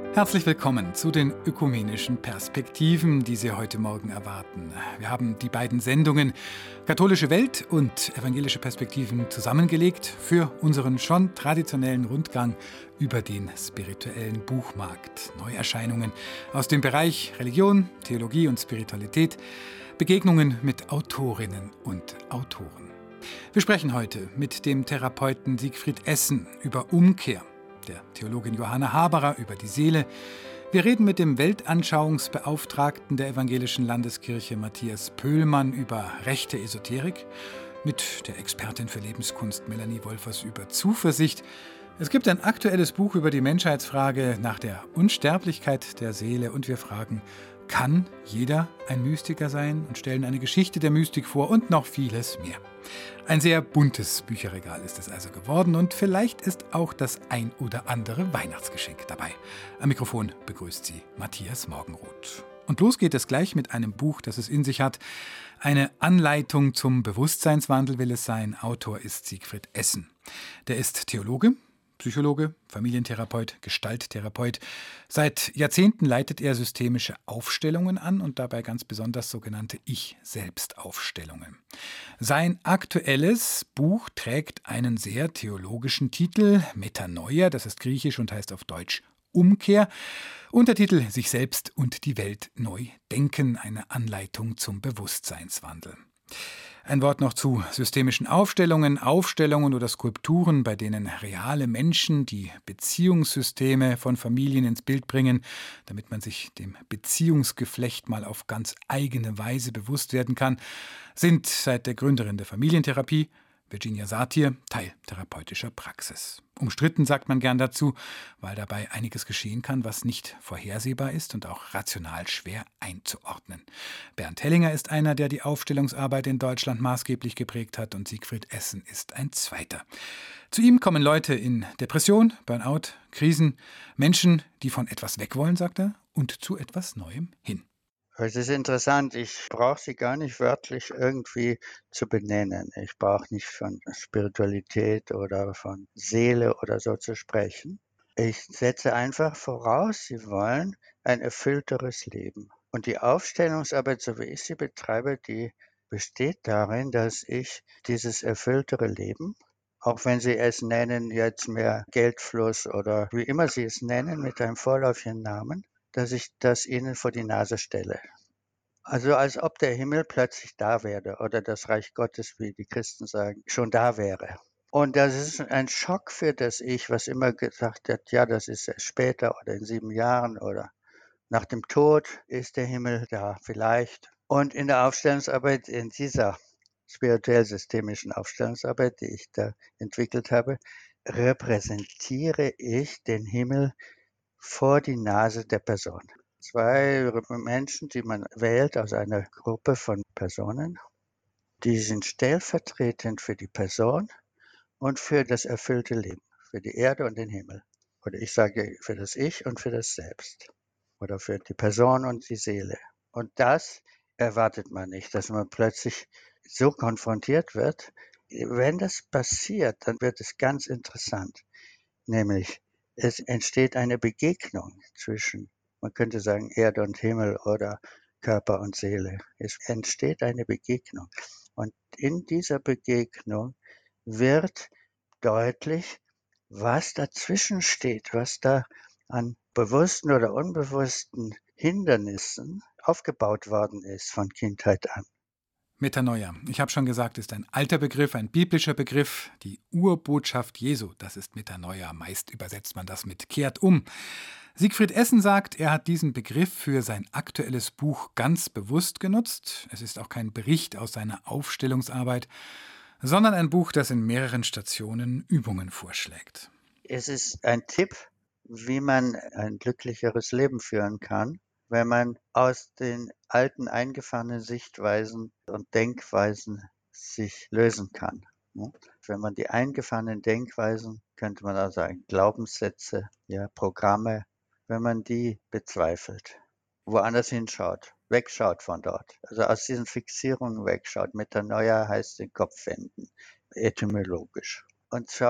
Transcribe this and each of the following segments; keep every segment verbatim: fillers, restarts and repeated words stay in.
Herzlich willkommen zu den ökumenischen Perspektiven, die Sie heute Morgen erwarten. Wir haben die beiden Sendungen Katholische Welt und Evangelische Perspektiven zusammengelegt für unseren schon traditionellen Rundgang über den spirituellen Buchmarkt. Neuerscheinungen aus dem Bereich Religion, Theologie und Spiritualität, Begegnungen mit Autorinnen und Autoren. Wir sprechen heute mit dem Therapeuten Siegfried Essen über Umkehr, der Theologin Johanna Haberer über die Seele. Wir reden mit dem Weltanschauungsbeauftragten der Evangelischen Landeskirche Matthias Pöhlmann über rechte Esoterik, mit der Expertin für Lebenskunst Melanie Wolfers über Zuversicht. Es gibt ein aktuelles Buch über die Menschheitsfrage nach der Unsterblichkeit der Seele und wir fragen, kann jeder ein Mystiker sein, und stellen eine Geschichte der Mystik vor und noch vieles mehr. Ein sehr buntes Bücherregal ist es also geworden und vielleicht ist auch das ein oder andere Weihnachtsgeschenk dabei. Am Mikrofon begrüßt Sie Matthias Morgenroth. Und los geht es gleich mit einem Buch, das es in sich hat. Eine Anleitung zum Bewusstseinswandel will es sein. Autor ist Siegfried Essen. Der ist Theologe, Psychologe, Familientherapeut, Gestalttherapeut. Seit Jahrzehnten leitet er systemische Aufstellungen an und dabei ganz besonders sogenannte Ich-Selbst-Aufstellungen. Sein aktuelles Buch trägt einen sehr theologischen Titel, Metanoia, das ist griechisch und heißt auf Deutsch Umkehr. Untertitel Sich selbst und die Welt neu denken, eine Anleitung zum Bewusstseinswandel. Ein Wort noch zu systemischen Aufstellungen, Aufstellungen oder Skulpturen, bei denen reale Menschen die Beziehungssysteme von Familien ins Bild bringen, damit man sich dem Beziehungsgeflecht mal auf ganz eigene Weise bewusst werden kann, sind seit der Gründerin der Familientherapie, Virginia Satir, Teil therapeutischer Praxis. Umstritten sagt man gern dazu, weil dabei einiges geschehen kann, was nicht vorhersehbar ist und auch rational schwer einzuordnen. Bernd Hellinger ist einer, der die Aufstellungsarbeit in Deutschland maßgeblich geprägt hat, und Siegfried Essen ist ein zweiter. Zu ihm kommen Leute in Depression, Burnout, Krisen, Menschen, die von etwas weg wollen, sagt er, und zu etwas Neuem hin. Es ist interessant, ich brauche sie gar nicht wörtlich irgendwie zu benennen. Ich brauche nicht von Spiritualität oder von Seele oder so zu sprechen. Ich setze einfach voraus, sie wollen ein erfüllteres Leben. Und die Aufstellungsarbeit, so wie ich sie betreibe, die besteht darin, dass ich dieses erfülltere Leben, auch wenn Sie es nennen, jetzt mehr Geldfluss oder wie immer Sie es nennen, mit einem vorläufigen Namen, dass ich das ihnen vor die Nase stelle. Also als ob der Himmel plötzlich da wäre oder das Reich Gottes, wie die Christen sagen, schon da wäre. Und das ist ein Schock für das Ich, was immer gesagt hat, ja, das ist erst später oder in sieben Jahren oder nach dem Tod ist der Himmel da vielleicht. Und in der Aufstellungsarbeit, in dieser spirituell-systemischen Aufstellungsarbeit, die ich da entwickelt habe, repräsentiere ich den Himmel vor die Nase der Person. Zwei Menschen, die man wählt aus einer Gruppe von Personen, die sind stellvertretend für die Person und für das erfüllte Leben, für die Erde und den Himmel. Oder ich sage für das Ich und für das Selbst. Oder für die Person und die Seele. Und das erwartet man nicht, dass man plötzlich so konfrontiert wird. Wenn das passiert, dann wird es ganz interessant. Nämlich, es entsteht eine Begegnung zwischen, man könnte sagen, Erde und Himmel oder Körper und Seele. Es entsteht eine Begegnung. Und in dieser Begegnung wird deutlich, was dazwischen steht, was da an bewussten oder unbewussten Hindernissen aufgebaut worden ist von Kindheit an. Metanoia, ich habe schon gesagt, ist ein alter Begriff, ein biblischer Begriff. Die Urbotschaft Jesu, das ist Metanoia. Meist übersetzt man das mit kehrt um. Siegfried Essen sagt, er hat diesen Begriff für sein aktuelles Buch ganz bewusst genutzt. Es ist auch kein Bericht aus seiner Aufstellungsarbeit, sondern ein Buch, das in mehreren Stationen Übungen vorschlägt. Es ist ein Tipp, wie man ein glücklicheres Leben führen kann, wenn man aus den alten eingefahrenen Sichtweisen und Denkweisen sich lösen kann. Wenn man die eingefahrenen Denkweisen, könnte man auch sagen, Glaubenssätze, ja, Programme, wenn man die bezweifelt, woanders hinschaut, wegschaut von dort, also aus diesen Fixierungen wegschaut. Metanoia heißt den Kopf wenden, etymologisch. Und schaut,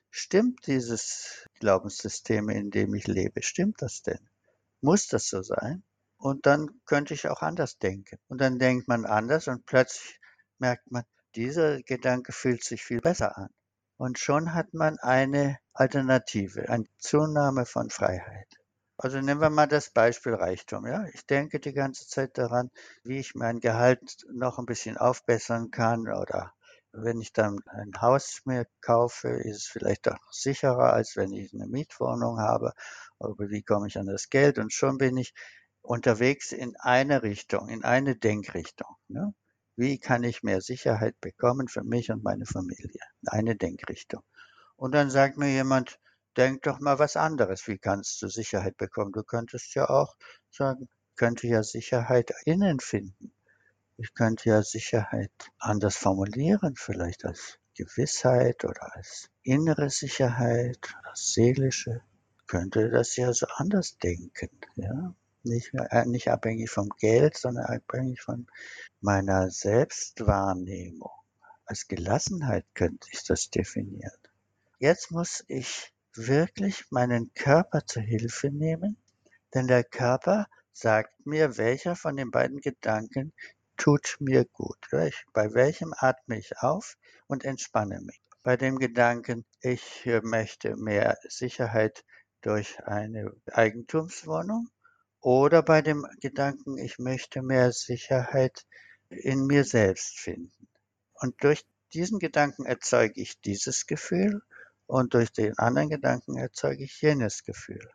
Stimmt dieses Glaubenssystem, in dem ich lebe, stimmt das denn? Muss das so sein? Und dann könnte ich auch anders denken. Und dann denkt man anders und plötzlich merkt man, dieser Gedanke fühlt sich viel besser an. Und schon hat man eine Alternative, eine Zunahme von Freiheit. Also nehmen wir mal das Beispiel Reichtum, ja? Ich denke die ganze Zeit daran, wie ich mein Gehalt noch ein bisschen aufbessern kann, oder wenn ich dann ein Haus mir kaufe, ist es vielleicht auch sicherer, als wenn ich eine Mietwohnung habe. Aber wie komme ich an das Geld? Und schon bin ich unterwegs in eine Richtung, in eine Denkrichtung, ne? Wie kann ich mehr Sicherheit bekommen für mich und meine Familie? Eine Denkrichtung. Und dann sagt mir jemand: „Denk doch mal was anderes. Wie kannst du Sicherheit bekommen?“ Du könntest ja auch sagen: „Ich könnte ja Sicherheit innen finden. Ich könnte ja Sicherheit anders formulieren, vielleicht als Gewissheit oder als innere Sicherheit, als seelische. Könnte das ja so anders denken, ja? Nicht mehr äh, nicht abhängig vom Geld, sondern abhängig von meiner Selbstwahrnehmung. Als Gelassenheit könnte ich das definieren. Jetzt muss ich wirklich meinen Körper zur Hilfe nehmen, denn der Körper sagt mir, welcher von den beiden Gedanken tut mir gut. Welch bei welchem atme ich auf und entspanne mich? Bei dem Gedanken, ich, äh, möchte mehr Sicherheit durch eine Eigentumswohnung, oder bei dem Gedanken, ich möchte mehr Sicherheit in mir selbst finden. Und durch diesen Gedanken erzeuge ich dieses Gefühl und durch den anderen Gedanken erzeuge ich jenes Gefühl.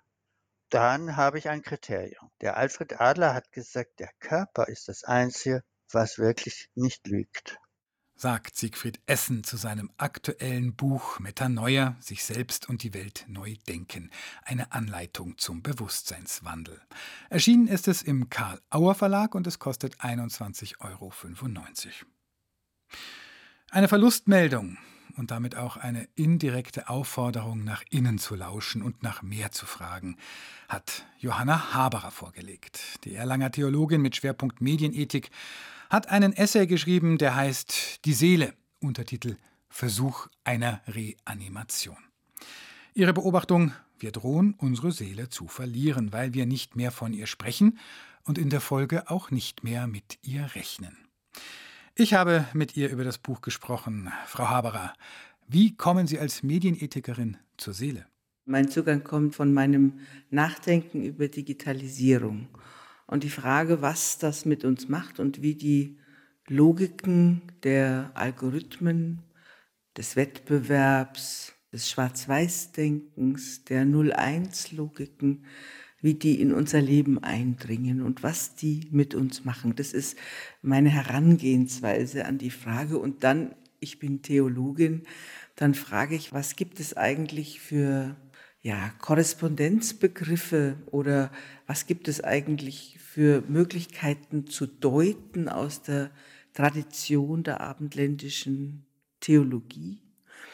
Dann habe ich ein Kriterium. Der Alfred Adler hat gesagt, der Körper ist das Einzige, was wirklich nicht lügt. Sagt Siegfried Essen zu seinem aktuellen Buch Metanoia, sich selbst und die Welt neu denken. Eine Anleitung zum Bewusstseinswandel. Erschienen ist es im Karl-Auer Verlag und es kostet einundzwanzig Euro fünfundneunzig. Eine Verlustmeldung und damit auch eine indirekte Aufforderung, nach innen zu lauschen und nach mehr zu fragen, hat Johanna Haberer vorgelegt. Die Erlanger Theologin mit Schwerpunkt Medienethik hat einen Essay geschrieben, der heißt Die Seele, Untertitel Versuch einer Reanimation. Ihre Beobachtung: Wir drohen, unsere Seele zu verlieren, weil wir nicht mehr von ihr sprechen und in der Folge auch nicht mehr mit ihr rechnen. Ich habe mit ihr über das Buch gesprochen. Frau Haberer, wie kommen Sie als Medienethikerin zur Seele? Mein Zugang kommt von meinem Nachdenken über Digitalisierung und die Frage, was das mit uns macht und wie die Logiken der Algorithmen, des Wettbewerbs, des Schwarz-Weiß-Denkens, der Null-Eins-Logiken, wie die in unser Leben eindringen und was die mit uns machen. Das ist meine Herangehensweise an die Frage. Und dann, ich bin Theologin, dann frage ich, was gibt es eigentlich für ja, Korrespondenzbegriffe oder was gibt es eigentlich für Möglichkeiten zu deuten aus der Tradition der abendländischen Theologie,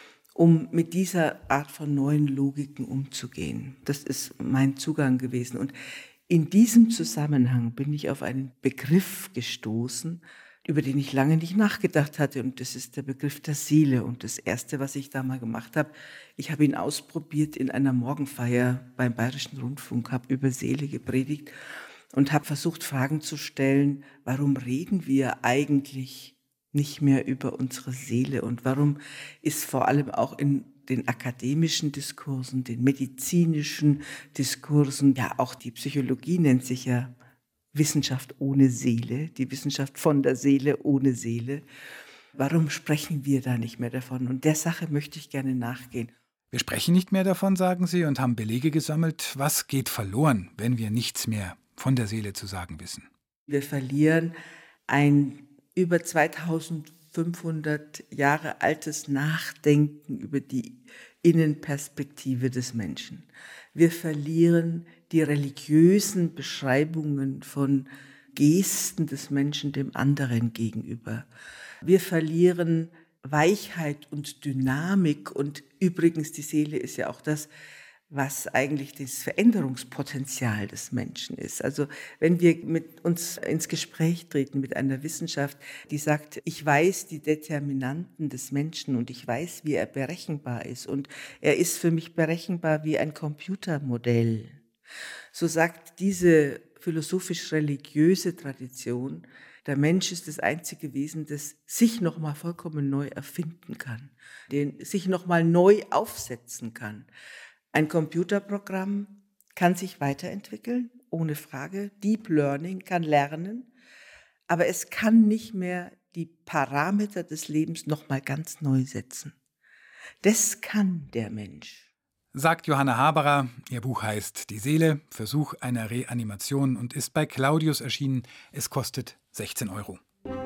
um mit dieser Art von neuen Logiken umzugehen. Das ist mein Zugang gewesen. Und in diesem Zusammenhang bin ich auf einen Begriff gestoßen, über den ich lange nicht nachgedacht hatte. Und das ist der Begriff der Seele. Und das Erste, was ich da mal gemacht habe, ich habe ihn ausprobiert in einer Morgenfeier beim Bayerischen Rundfunk, habe über Seele gepredigt und habe versucht, Fragen zu stellen, warum reden wir eigentlich nicht mehr über unsere Seele und warum ist vor allem auch in den akademischen Diskursen, den medizinischen Diskursen, ja auch die Psychologie nennt sich ja Wissenschaft ohne Seele, die Wissenschaft von der Seele ohne Seele. Warum sprechen wir da nicht mehr davon? Und der Sache möchte ich gerne nachgehen. Wir sprechen nicht mehr davon, sagen Sie, und haben Belege gesammelt. Was geht verloren, wenn wir nichts mehr von der Seele zu sagen wissen? Wir verlieren ein über zweitausendfünfhundert Jahre altes Nachdenken über die Innenperspektive des Menschen. Wir verlieren die religiösen Beschreibungen von Gesten des Menschen dem anderen gegenüber. Wir verlieren Weichheit und Dynamik und übrigens die Seele ist ja auch das, was eigentlich das Veränderungspotenzial des Menschen ist. Also wenn wir mit uns ins Gespräch treten mit einer Wissenschaft, die sagt, ich weiß die Determinanten des Menschen und ich weiß, wie er berechenbar ist und er ist für mich berechenbar wie ein Computermodell, so sagt diese philosophisch-religiöse Tradition, der Mensch ist das einzige Wesen, das sich nochmal vollkommen neu erfinden kann, den sich nochmal neu aufsetzen kann. Ein Computerprogramm kann sich weiterentwickeln, ohne Frage. Deep Learning kann lernen, aber es kann nicht mehr die Parameter des Lebens nochmal ganz neu setzen. Das kann der Mensch. Sagt Johanna Haberer. Ihr Buch heißt Die Seele, Versuch einer Reanimation und ist bei Claudius erschienen. Es kostet sechzehn Euro.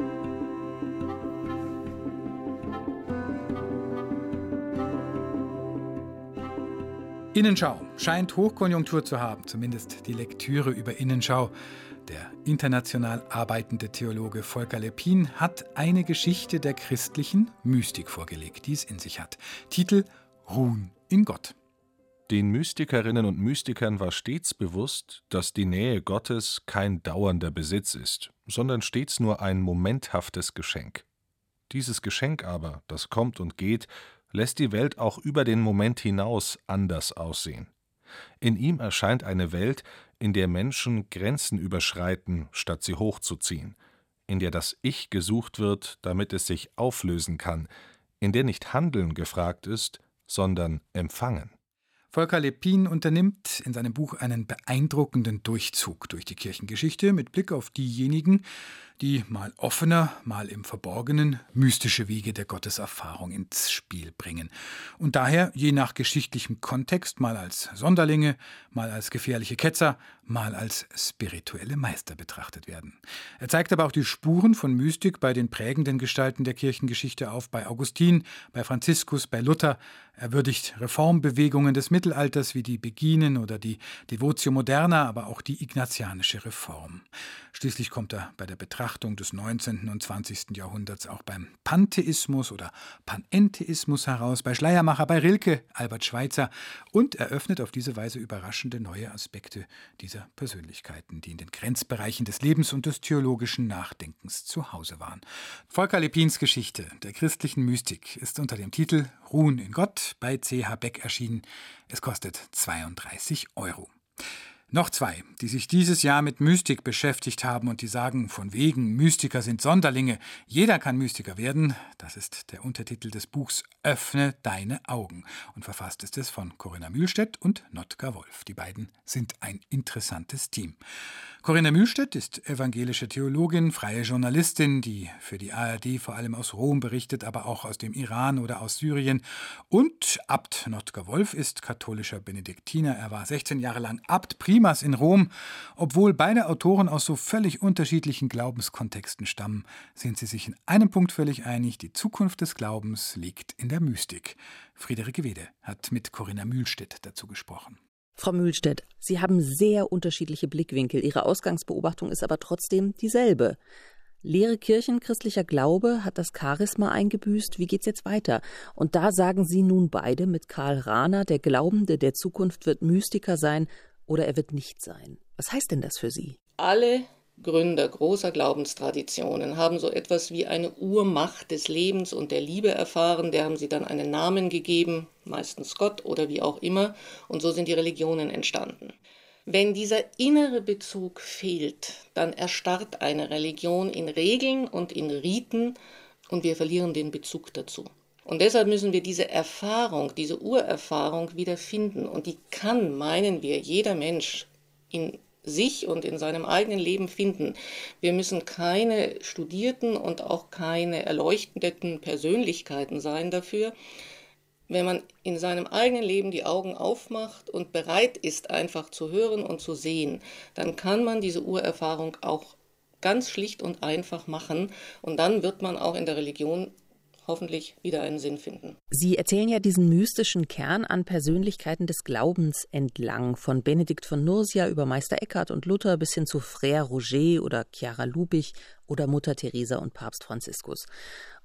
Innenschau scheint Hochkonjunktur zu haben, zumindest die Lektüre über Innenschau. Der international arbeitende Theologe Volker Leppin hat eine Geschichte der christlichen Mystik vorgelegt, die es in sich hat. Titel: Ruhen in Gott. Den Mystikerinnen und Mystikern war stets bewusst, dass die Nähe Gottes kein dauernder Besitz ist, sondern stets nur ein momenthaftes Geschenk. Dieses Geschenk aber, das kommt und geht, lässt die Welt auch über den Moment hinaus anders aussehen. In ihm erscheint eine Welt, in der Menschen Grenzen überschreiten, statt sie hochzuziehen, in der das Ich gesucht wird, damit es sich auflösen kann, in der nicht Handeln gefragt ist, sondern Empfangen. Volker Leppin unternimmt in seinem Buch einen beeindruckenden Durchzug durch die Kirchengeschichte mit Blick auf diejenigen, die mal offener, mal im Verborgenen mystische Wege der Gotteserfahrung ins Spiel bringen und daher je nach geschichtlichem Kontext mal als Sonderlinge, mal als gefährliche Ketzer, mal als spirituelle Meister betrachtet werden. Er zeigt aber auch die Spuren von Mystik bei den prägenden Gestalten der Kirchengeschichte auf, bei Augustin, bei Franziskus, bei Luther. Er würdigt Reformbewegungen des Mittelalters wie die Beginen oder die Devotio Moderna, aber auch die ignatianische Reform. Schließlich kommt er bei der Betrachtung des neunzehnten und zwanzigsten Jahrhunderts auch beim Pantheismus oder Panentheismus heraus, bei Schleiermacher, bei Rilke, Albert Schweitzer und eröffnet auf diese Weise überraschende neue Aspekte dieser Persönlichkeiten, die in den Grenzbereichen des Lebens und des theologischen Nachdenkens zu Hause waren. Volker Leppins Geschichte der christlichen Mystik ist unter dem Titel Ruhen in Gott bei C H Beck erschienen. Es kostet zweiunddreißig Euro. Noch zwei, die sich dieses Jahr mit Mystik beschäftigt haben und die sagen, von wegen, Mystiker sind Sonderlinge, jeder kann Mystiker werden. Das ist der Untertitel des Buchs Öffne deine Augen. Und verfasst ist es von Corinna Mühlstedt und Notker Wolf. Die beiden sind ein interessantes Team. Corinna Mühlstedt ist evangelische Theologin, freie Journalistin, die für die A R D vor allem aus Rom berichtet, aber auch aus dem Iran oder aus Syrien. Und Abt Notker Wolf ist katholischer Benediktiner. Er war sechzehn Jahre lang Abt Primas in Rom. Obwohl beide Autoren aus so völlig unterschiedlichen Glaubenskontexten stammen, sind sie sich in einem Punkt völlig einig: Die Zukunft des Glaubens liegt in der Mystik. Friederike Wede hat mit Corinna Mühlstedt dazu gesprochen. Frau Mühlstedt, Sie haben sehr unterschiedliche Blickwinkel. Ihre Ausgangsbeobachtung ist aber trotzdem dieselbe. Leere Kirchen, christlicher Glaube hat das Charisma eingebüßt. Wie geht's jetzt weiter? Und da sagen Sie nun beide mit Karl Rahner, der Glaubende der Zukunft wird Mystiker sein oder er wird nicht sein. Was heißt denn das für Sie? Alle Gründer großer Glaubenstraditionen haben so etwas wie eine Urmacht des Lebens und der Liebe erfahren. Der haben sie dann einen Namen gegeben, meistens Gott oder wie auch immer. Und so sind die Religionen entstanden. Wenn dieser innere Bezug fehlt, dann erstarrt eine Religion in Regeln und in Riten und wir verlieren den Bezug dazu. Und deshalb müssen wir diese Erfahrung, diese Urerfahrung wieder finden. Und die kann, meinen wir, jeder Mensch in sich und in seinem eigenen Leben finden. Wir müssen keine studierten und auch keine erleuchteten Persönlichkeiten sein dafür. Wenn man in seinem eigenen Leben die Augen aufmacht und bereit ist, einfach zu hören und zu sehen, dann kann man diese Urerfahrung auch ganz schlicht und einfach machen und dann wird man auch in der Religion hoffentlich wieder einen Sinn finden. Sie erzählen ja diesen mystischen Kern an Persönlichkeiten des Glaubens entlang, von Benedikt von Nursia über Meister Eckhart und Luther bis hin zu Frère Roger oder Chiara Lubich oder Mutter Teresa und Papst Franziskus.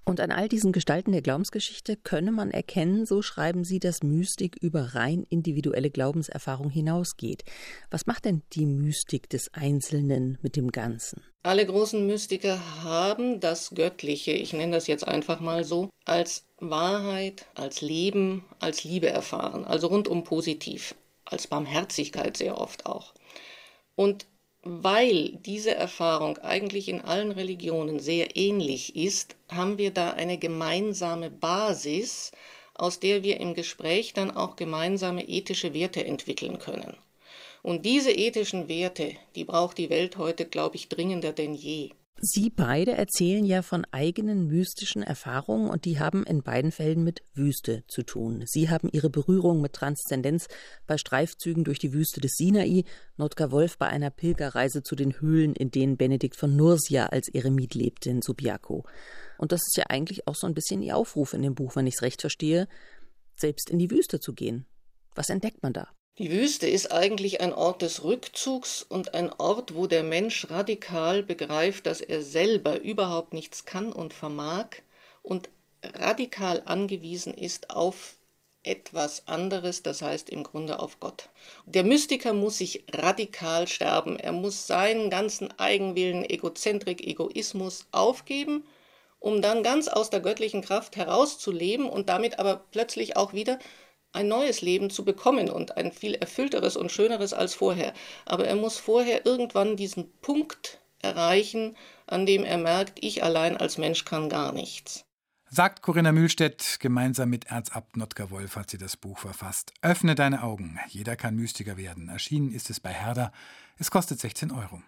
Und an all diesen Gestalten der Glaubensgeschichte könne man erkennen, so schreiben Sie, dass Mystik über rein individuelle Glaubenserfahrung hinausgeht. Was macht denn die Mystik des Einzelnen mit dem Ganzen? Alle großen Mystiker haben das Göttliche, ich nenne das jetzt einfach mal so, als Wahrheit, als Leben, als Liebe erfahren, also rundum positiv, als Barmherzigkeit sehr oft auch. Und weil diese Erfahrung eigentlich in allen Religionen sehr ähnlich ist, haben wir da eine gemeinsame Basis, aus der wir im Gespräch dann auch gemeinsame ethische Werte entwickeln können. Und diese ethischen Werte, die braucht die Welt heute, glaube ich, dringender denn je. Sie beide erzählen ja von eigenen mystischen Erfahrungen und die haben in beiden Fällen mit Wüste zu tun. Sie haben ihre Berührung mit Transzendenz bei Streifzügen durch die Wüste des Sinai, Notker Wolf bei einer Pilgerreise zu den Höhlen, in denen Benedikt von Nursia als Eremit lebte in Subiaco. Und das ist ja eigentlich auch so ein bisschen Ihr Aufruf in dem Buch, wenn ich es recht verstehe, selbst in die Wüste zu gehen. Was entdeckt man da? Die Wüste ist eigentlich ein Ort des Rückzugs und ein Ort, wo der Mensch radikal begreift, dass er selber überhaupt nichts kann und vermag und radikal angewiesen ist auf etwas anderes, das heißt im Grunde auf Gott. Der Mystiker muss sich radikal sterben. Er muss seinen ganzen Eigenwillen, Egozentrik, Egoismus aufgeben, um dann ganz aus der göttlichen Kraft herauszuleben und damit aber plötzlich auch wieder ein neues Leben zu bekommen und ein viel erfüllteres und schöneres als vorher. Aber er muss vorher irgendwann diesen Punkt erreichen, an dem er merkt, ich allein als Mensch kann gar nichts. Sagt Corinna Mühlstedt, gemeinsam mit Erzabt Notker Wolf hat sie das Buch verfasst. Öffne deine Augen, jeder kann Mystiker werden. Erschienen ist es bei Herder. Es kostet sechzehn Euro.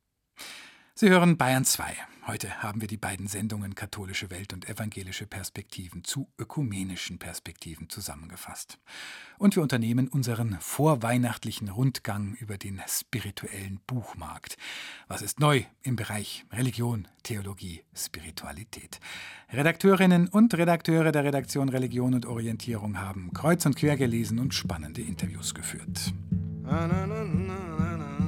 Sie hören Bayern zwei. Heute haben wir die beiden Sendungen Katholische Welt und Evangelische Perspektiven zu ökumenischen Perspektiven zusammengefasst. Und wir unternehmen unseren vorweihnachtlichen Rundgang über den spirituellen Buchmarkt. Was ist neu im Bereich Religion, Theologie, Spiritualität? Redakteurinnen und Redakteure der Redaktion Religion und Orientierung haben kreuz und quer gelesen und spannende Interviews geführt. Na, na, na, na, na.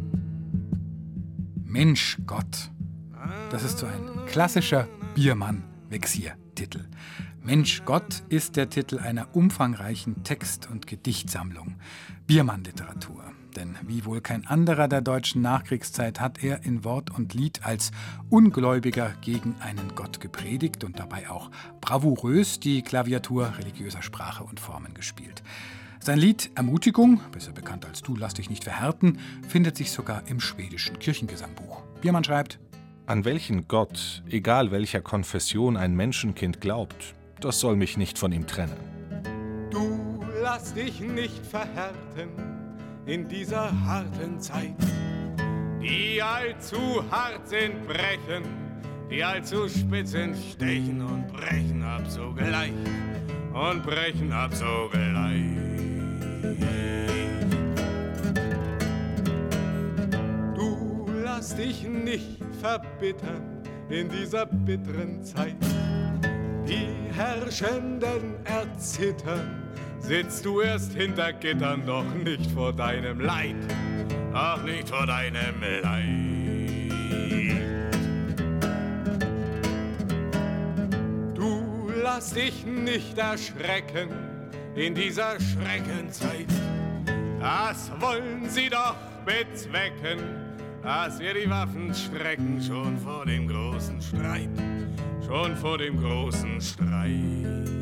Mensch Gott. Das ist so ein klassischer Biermann-Vexier-Titel. Mensch Gott ist der Titel einer umfangreichen Text- und Gedichtsammlung. Biermann-Literatur. Denn wie wohl kein anderer der deutschen Nachkriegszeit hat er in Wort und Lied als Ungläubiger gegen einen Gott gepredigt und dabei auch bravourös die Klaviatur religiöser Sprache und Formen gespielt. Sein Lied Ermutigung, besser bekannt als Du lass dich nicht verhärten, findet sich sogar im schwedischen Kirchengesangbuch. Biermann schreibt: An welchen Gott, egal welcher Konfession ein Menschenkind glaubt, das soll mich nicht von ihm trennen. Du lass dich nicht verhärten in dieser harten Zeit. Die allzu hart sind, brechen, die allzu spitz sind, stechen und brechen ab sogleich und brechen ab sogleich. Du lass dich nicht verbittern in dieser bitteren Zeit. Die Herrschenden erzittern, sitzt du erst hinter Gittern, doch nicht vor deinem Leid, doch nicht vor deinem Leid. Du lass dich nicht erschrecken in dieser Schreckenzeit. Das wollen sie doch bezwecken, dass wir die Waffen strecken, schon vor dem großen Streit, schon vor dem großen Streit.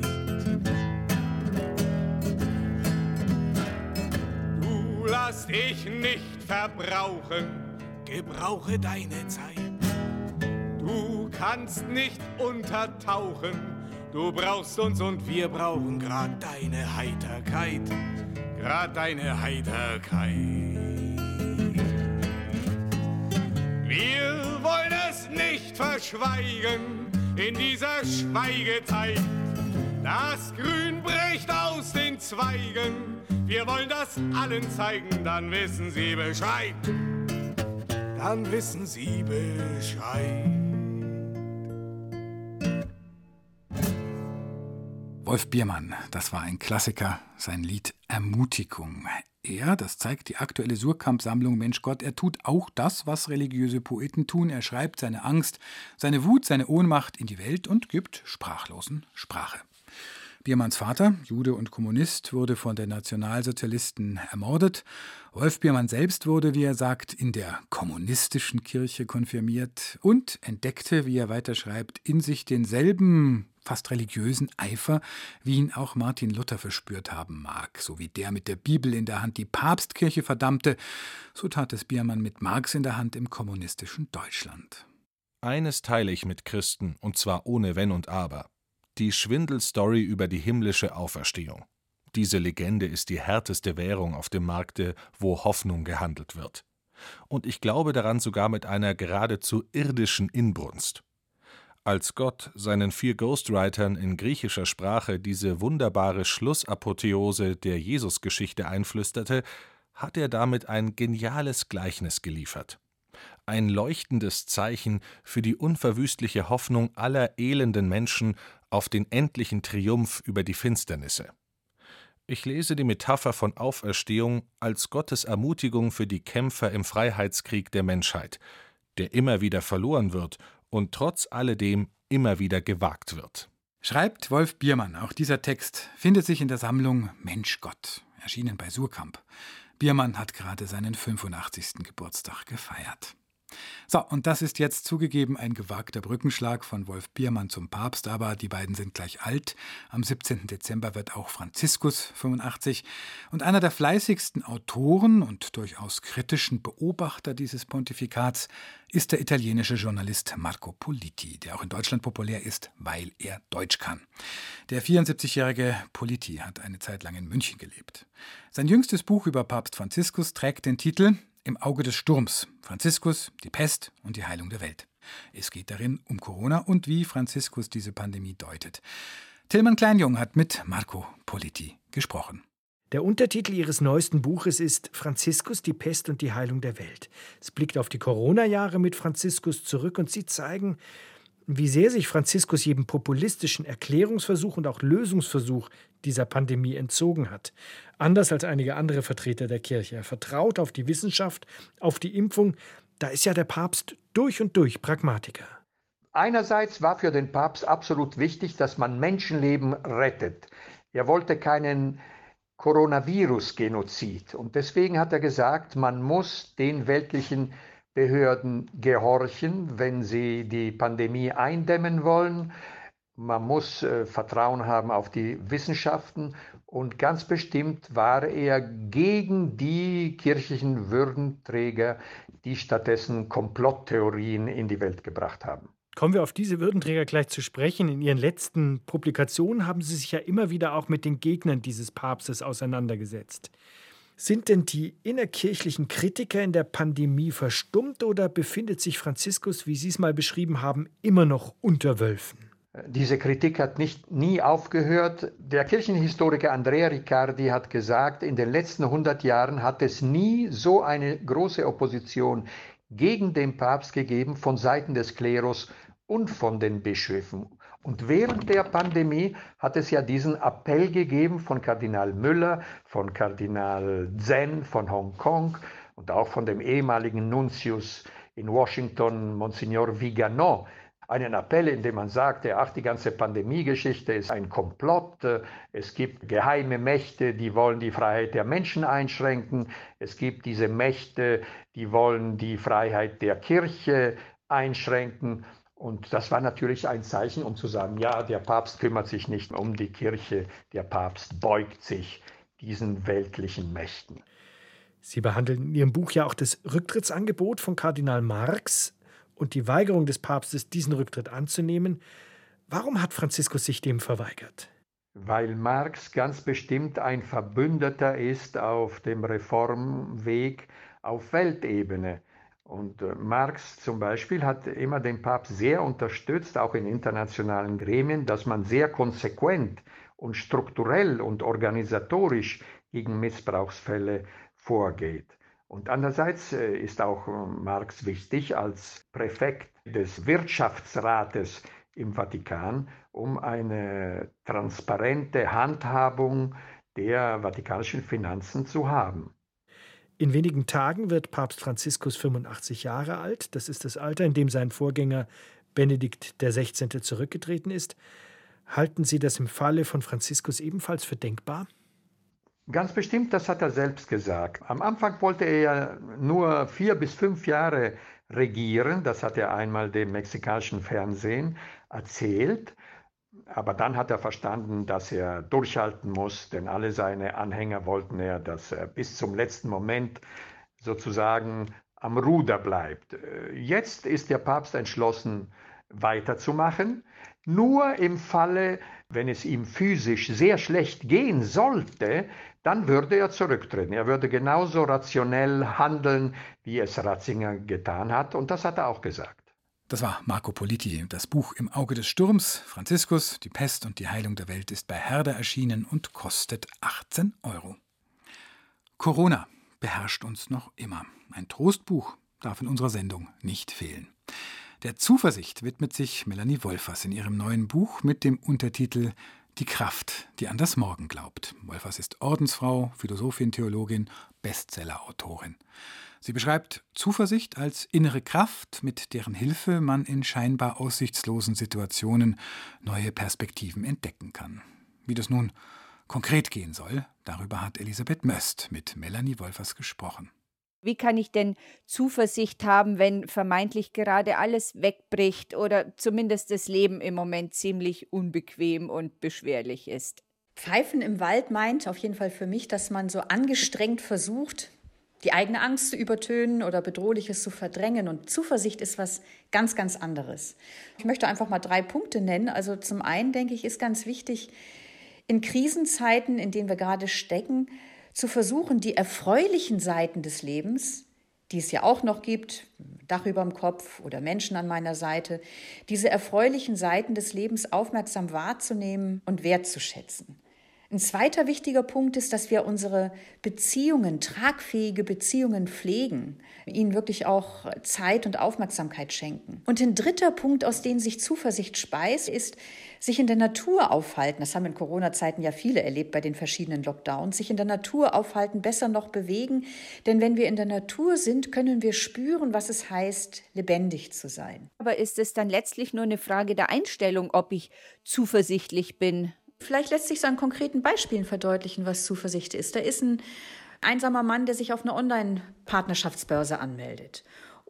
Du lass dich nicht verbrauchen, gebrauche deine Zeit. Du kannst nicht untertauchen, du brauchst uns und wir brauchen grad deine Heiterkeit, grad deine Heiterkeit. Wir wollen es nicht verschweigen in dieser Schweigezeit. Das Grün bricht aus den Zweigen, wir wollen das allen zeigen, dann wissen sie Bescheid, dann wissen sie Bescheid. Wolf Biermann, das war ein Klassiker, sein Lied Ermutigung. er, das zeigt die aktuelle Suhrkamp-Sammlung Mensch Gott, er tut auch das, was religiöse Poeten tun. Er schreibt seine Angst, seine Wut, seine Ohnmacht in die Welt und gibt Sprachlosen Sprache. Biermanns Vater, Jude und Kommunist, wurde von den Nationalsozialisten ermordet. Wolf Biermann selbst wurde, wie er sagt, in der kommunistischen Kirche konfirmiert und entdeckte, wie er weiterschreibt, in sich denselben fast religiösen Eifer, wie ihn auch Martin Luther verspürt haben mag. So wie der mit der Bibel in der Hand die Papstkirche verdammte, so tat es Biermann mit Marx in der Hand im kommunistischen Deutschland. Eines teile ich mit Christen, und zwar ohne Wenn und Aber. Die Schwindelstory über die himmlische Auferstehung. Diese Legende ist die härteste Währung auf dem Markte, wo Hoffnung gehandelt wird. Und ich glaube daran sogar mit einer geradezu irdischen Inbrunst. Als Gott seinen vier Ghostwritern in griechischer Sprache diese wunderbare Schlussapotheose der Jesusgeschichte einflüsterte, hat er damit ein geniales Gleichnis geliefert. Ein leuchtendes Zeichen für die unverwüstliche Hoffnung aller elenden Menschen auf den endlichen Triumph über die Finsternisse. Ich lese die Metapher von Auferstehung als Gottes Ermutigung für die Kämpfer im Freiheitskrieg der Menschheit, der immer wieder verloren wird und trotz alledem immer wieder gewagt wird. Schreibt Wolf Biermann. Auch dieser Text findet sich in der Sammlung Mensch Gott, erschienen bei Suhrkamp. Biermann hat gerade seinen fünfundachtzigsten Geburtstag gefeiert. So, und das ist jetzt zugegeben ein gewagter Brückenschlag von Wolf Biermann zum Papst, aber die beiden sind gleich alt. Am siebzehnten Dezember wird auch Franziskus fünfundachtzig. Und einer der fleißigsten Autoren und durchaus kritischen Beobachter dieses Pontifikats ist der italienische Journalist Marco Politi, der auch in Deutschland populär ist, weil er Deutsch kann. Der vierundsiebzigjährige Politi hat eine Zeit lang in München gelebt. Sein jüngstes Buch über Papst Franziskus trägt den Titel Im Auge des Sturms. Franziskus, die Pest und die Heilung der Welt. Es geht darin um Corona und wie Franziskus diese Pandemie deutet. Tilman Kleinjung hat mit Marco Politi gesprochen. Der Untertitel Ihres neuesten Buches ist Franziskus, die Pest und die Heilung der Welt. Es blickt auf die Corona-Jahre mit Franziskus zurück und Sie zeigen, wie sehr sich Franziskus jedem populistischen Erklärungsversuch und auch Lösungsversuch dieser Pandemie entzogen hat. Anders als einige andere Vertreter der Kirche. Er vertraut auf die Wissenschaft, auf die Impfung. Da ist ja der Papst durch und durch Pragmatiker. Einerseits war für den Papst absolut wichtig, dass man Menschenleben rettet. Er wollte keinen Coronavirus-Genozid. Und deswegen hat er gesagt, man muss den weltlichen Behörden gehorchen, wenn sie die Pandemie eindämmen wollen. Man muss äh, Vertrauen haben auf die Wissenschaften und ganz bestimmt war er gegen die kirchlichen Würdenträger, die stattdessen Komplotttheorien in die Welt gebracht haben. Kommen wir auf diese Würdenträger gleich zu sprechen. In Ihren letzten Publikationen haben Sie sich ja immer wieder auch mit den Gegnern dieses Papstes auseinandergesetzt. Sind denn die innerkirchlichen Kritiker in der Pandemie verstummt oder befindet sich Franziskus, wie Sie es mal beschrieben haben, immer noch unter Wölfen? Diese Kritik hat nicht, nie aufgehört. Der Kirchenhistoriker Andrea Riccardi hat gesagt, in den letzten hundert Jahren hat es nie so eine große Opposition gegen den Papst gegeben von Seiten des Klerus und von den Bischöfen. Und während der Pandemie hat es ja diesen Appell gegeben von Kardinal Müller, von Kardinal Zen von Hongkong und auch von dem ehemaligen Nuntius in Washington, Monsignor Vigano. Einen Appell, in dem man sagte, ach, die ganze Pandemiegeschichte ist ein Komplott, es gibt geheime Mächte, die wollen die Freiheit der Menschen einschränken, es gibt diese Mächte, die wollen die Freiheit der Kirche einschränken. Und das war natürlich ein Zeichen, um zu sagen, ja, der Papst kümmert sich nicht um die Kirche, der Papst beugt sich diesen weltlichen Mächten. Sie behandeln in Ihrem Buch ja auch das Rücktrittsangebot von Kardinal Marx und die Weigerung des Papstes, diesen Rücktritt anzunehmen. Warum hat Franziskus sich dem verweigert? Weil Marx ganz bestimmt ein Verbündeter ist auf dem Reformweg auf Weltebene. Und Marx zum Beispiel hat immer den Papst sehr unterstützt, auch in internationalen Gremien, dass man sehr konsequent und strukturell und organisatorisch gegen Missbrauchsfälle vorgeht. Und andererseits ist auch Marx wichtig als Präfekt des Wirtschaftsrates im Vatikan, um eine transparente Handhabung der vatikanischen Finanzen zu haben. In wenigen Tagen wird Papst Franziskus fünfundachtzig Jahre alt. Das ist das Alter, in dem sein Vorgänger Benedikt der Sechzehnte zurückgetreten ist. Halten Sie das im Falle von Franziskus ebenfalls für denkbar? Ganz bestimmt, das hat er selbst gesagt. Am Anfang wollte er ja nur vier bis fünf Jahre regieren. Das hat er einmal dem mexikanischen Fernsehen erzählt. Aber dann hat er verstanden, dass er durchhalten muss, denn alle seine Anhänger wollten ja, dass er bis zum letzten Moment sozusagen am Ruder bleibt. Jetzt ist der Papst entschlossen, weiterzumachen. Nur im Falle, wenn es ihm physisch sehr schlecht gehen sollte, dann würde er zurücktreten. Er würde genauso rationell handeln, wie es Ratzinger getan hat. Und das hat er auch gesagt. Das war Marco Politi. Das Buch Im Auge des Sturms, Franziskus, die Pest und die Heilung der Welt, ist bei Herder erschienen und kostet achtzehn Euro. Corona beherrscht uns noch immer. Ein Trostbuch darf in unserer Sendung nicht fehlen. Der Zuversicht widmet sich Melanie Wolfers in ihrem neuen Buch mit dem Untertitel Die Kraft, die an das Morgen glaubt. Wolfers ist Ordensfrau, Philosophin, Theologin, Bestsellerautorin. Sie beschreibt Zuversicht als innere Kraft, mit deren Hilfe man in scheinbar aussichtslosen Situationen neue Perspektiven entdecken kann. Wie das nun konkret gehen soll, darüber hat Elisabeth Möst mit Melanie Wolfers gesprochen. Wie kann ich denn Zuversicht haben, wenn vermeintlich gerade alles wegbricht oder zumindest das Leben im Moment ziemlich unbequem und beschwerlich ist? Pfeifen im Wald meint auf jeden Fall für mich, dass man so angestrengt versucht, die eigene Angst zu übertönen oder Bedrohliches zu verdrängen. Und Zuversicht ist was ganz, ganz anderes. Ich möchte einfach mal drei Punkte nennen. Also zum einen, denke ich, ist ganz wichtig, in Krisenzeiten, in denen wir gerade stecken, zu versuchen, die erfreulichen Seiten des Lebens, die es ja auch noch gibt, Dach über dem Kopf oder Menschen an meiner Seite, diese erfreulichen Seiten des Lebens aufmerksam wahrzunehmen und wertzuschätzen. Ein zweiter wichtiger Punkt ist, dass wir unsere Beziehungen, tragfähige Beziehungen pflegen, ihnen wirklich auch Zeit und Aufmerksamkeit schenken. Und ein dritter Punkt, aus dem sich Zuversicht speist, ist, sich in der Natur aufhalten. Das haben in Corona-Zeiten ja viele erlebt bei den verschiedenen Lockdowns. Sich in der Natur aufhalten, besser noch bewegen. Denn wenn wir in der Natur sind, können wir spüren, was es heißt, lebendig zu sein. Aber ist es dann letztlich nur eine Frage der Einstellung, ob ich zuversichtlich bin? Vielleicht lässt sich so an konkreten Beispielen verdeutlichen, was Zuversicht ist. Da ist ein einsamer Mann, der sich auf einer Online-Partnerschaftsbörse anmeldet.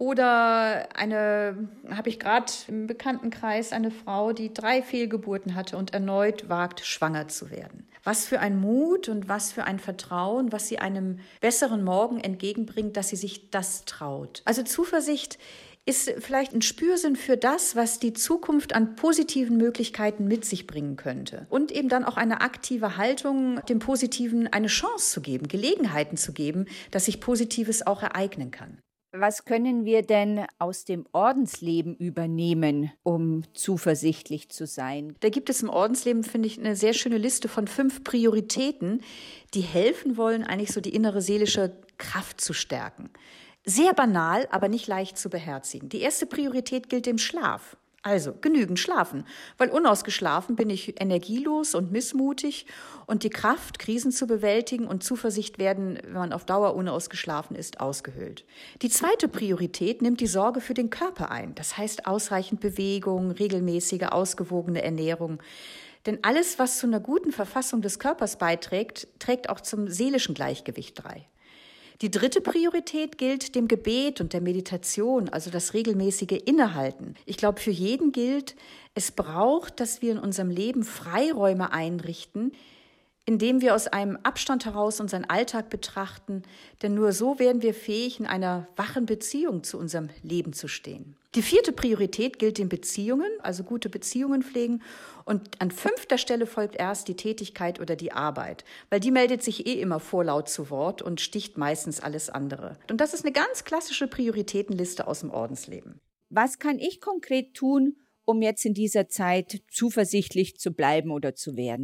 Oder eine, habe ich gerade im Bekanntenkreis, eine Frau, die drei Fehlgeburten hatte und erneut wagt, schwanger zu werden. Was für ein Mut und was für ein Vertrauen, was sie einem besseren Morgen entgegenbringt, dass sie sich das traut. Also Zuversicht ist vielleicht ein Spürsinn für das, was die Zukunft an positiven Möglichkeiten mit sich bringen könnte. Und eben dann auch eine aktive Haltung, dem Positiven eine Chance zu geben, Gelegenheiten zu geben, dass sich Positives auch ereignen kann. Was können wir denn aus dem Ordensleben übernehmen, um zuversichtlich zu sein? Da gibt es im Ordensleben, finde ich, eine sehr schöne Liste von fünf Prioritäten, die helfen wollen, eigentlich so die innere seelische Kraft zu stärken. Sehr banal, aber nicht leicht zu beherzigen. Die erste Priorität gilt dem Schlaf. Also genügend schlafen, weil unausgeschlafen bin ich energielos und missmutig und die Kraft, Krisen zu bewältigen und Zuversicht werden, wenn man auf Dauer unausgeschlafen ist, ausgehöhlt. Die zweite Priorität nimmt die Sorge für den Körper ein. Das heißt ausreichend Bewegung, regelmäßige, ausgewogene Ernährung. Denn alles, was zu einer guten Verfassung des Körpers beiträgt, trägt auch zum seelischen Gleichgewicht bei. Die dritte Priorität gilt dem Gebet und der Meditation, also das regelmäßige Innehalten. Ich glaube, für jeden gilt, es braucht, dass wir in unserem Leben Freiräume einrichten, indem wir aus einem Abstand heraus unseren Alltag betrachten, denn nur so werden wir fähig, in einer wachen Beziehung zu unserem Leben zu stehen. Die vierte Priorität gilt den Beziehungen, also gute Beziehungen pflegen. Und an fünfter Stelle folgt erst die Tätigkeit oder die Arbeit, weil die meldet sich eh immer vorlaut zu Wort und sticht meistens alles andere. Und das ist eine ganz klassische Prioritätenliste aus dem Ordensleben. Was kann ich konkret tun, um jetzt in dieser Zeit zuversichtlich zu bleiben oder zu werden?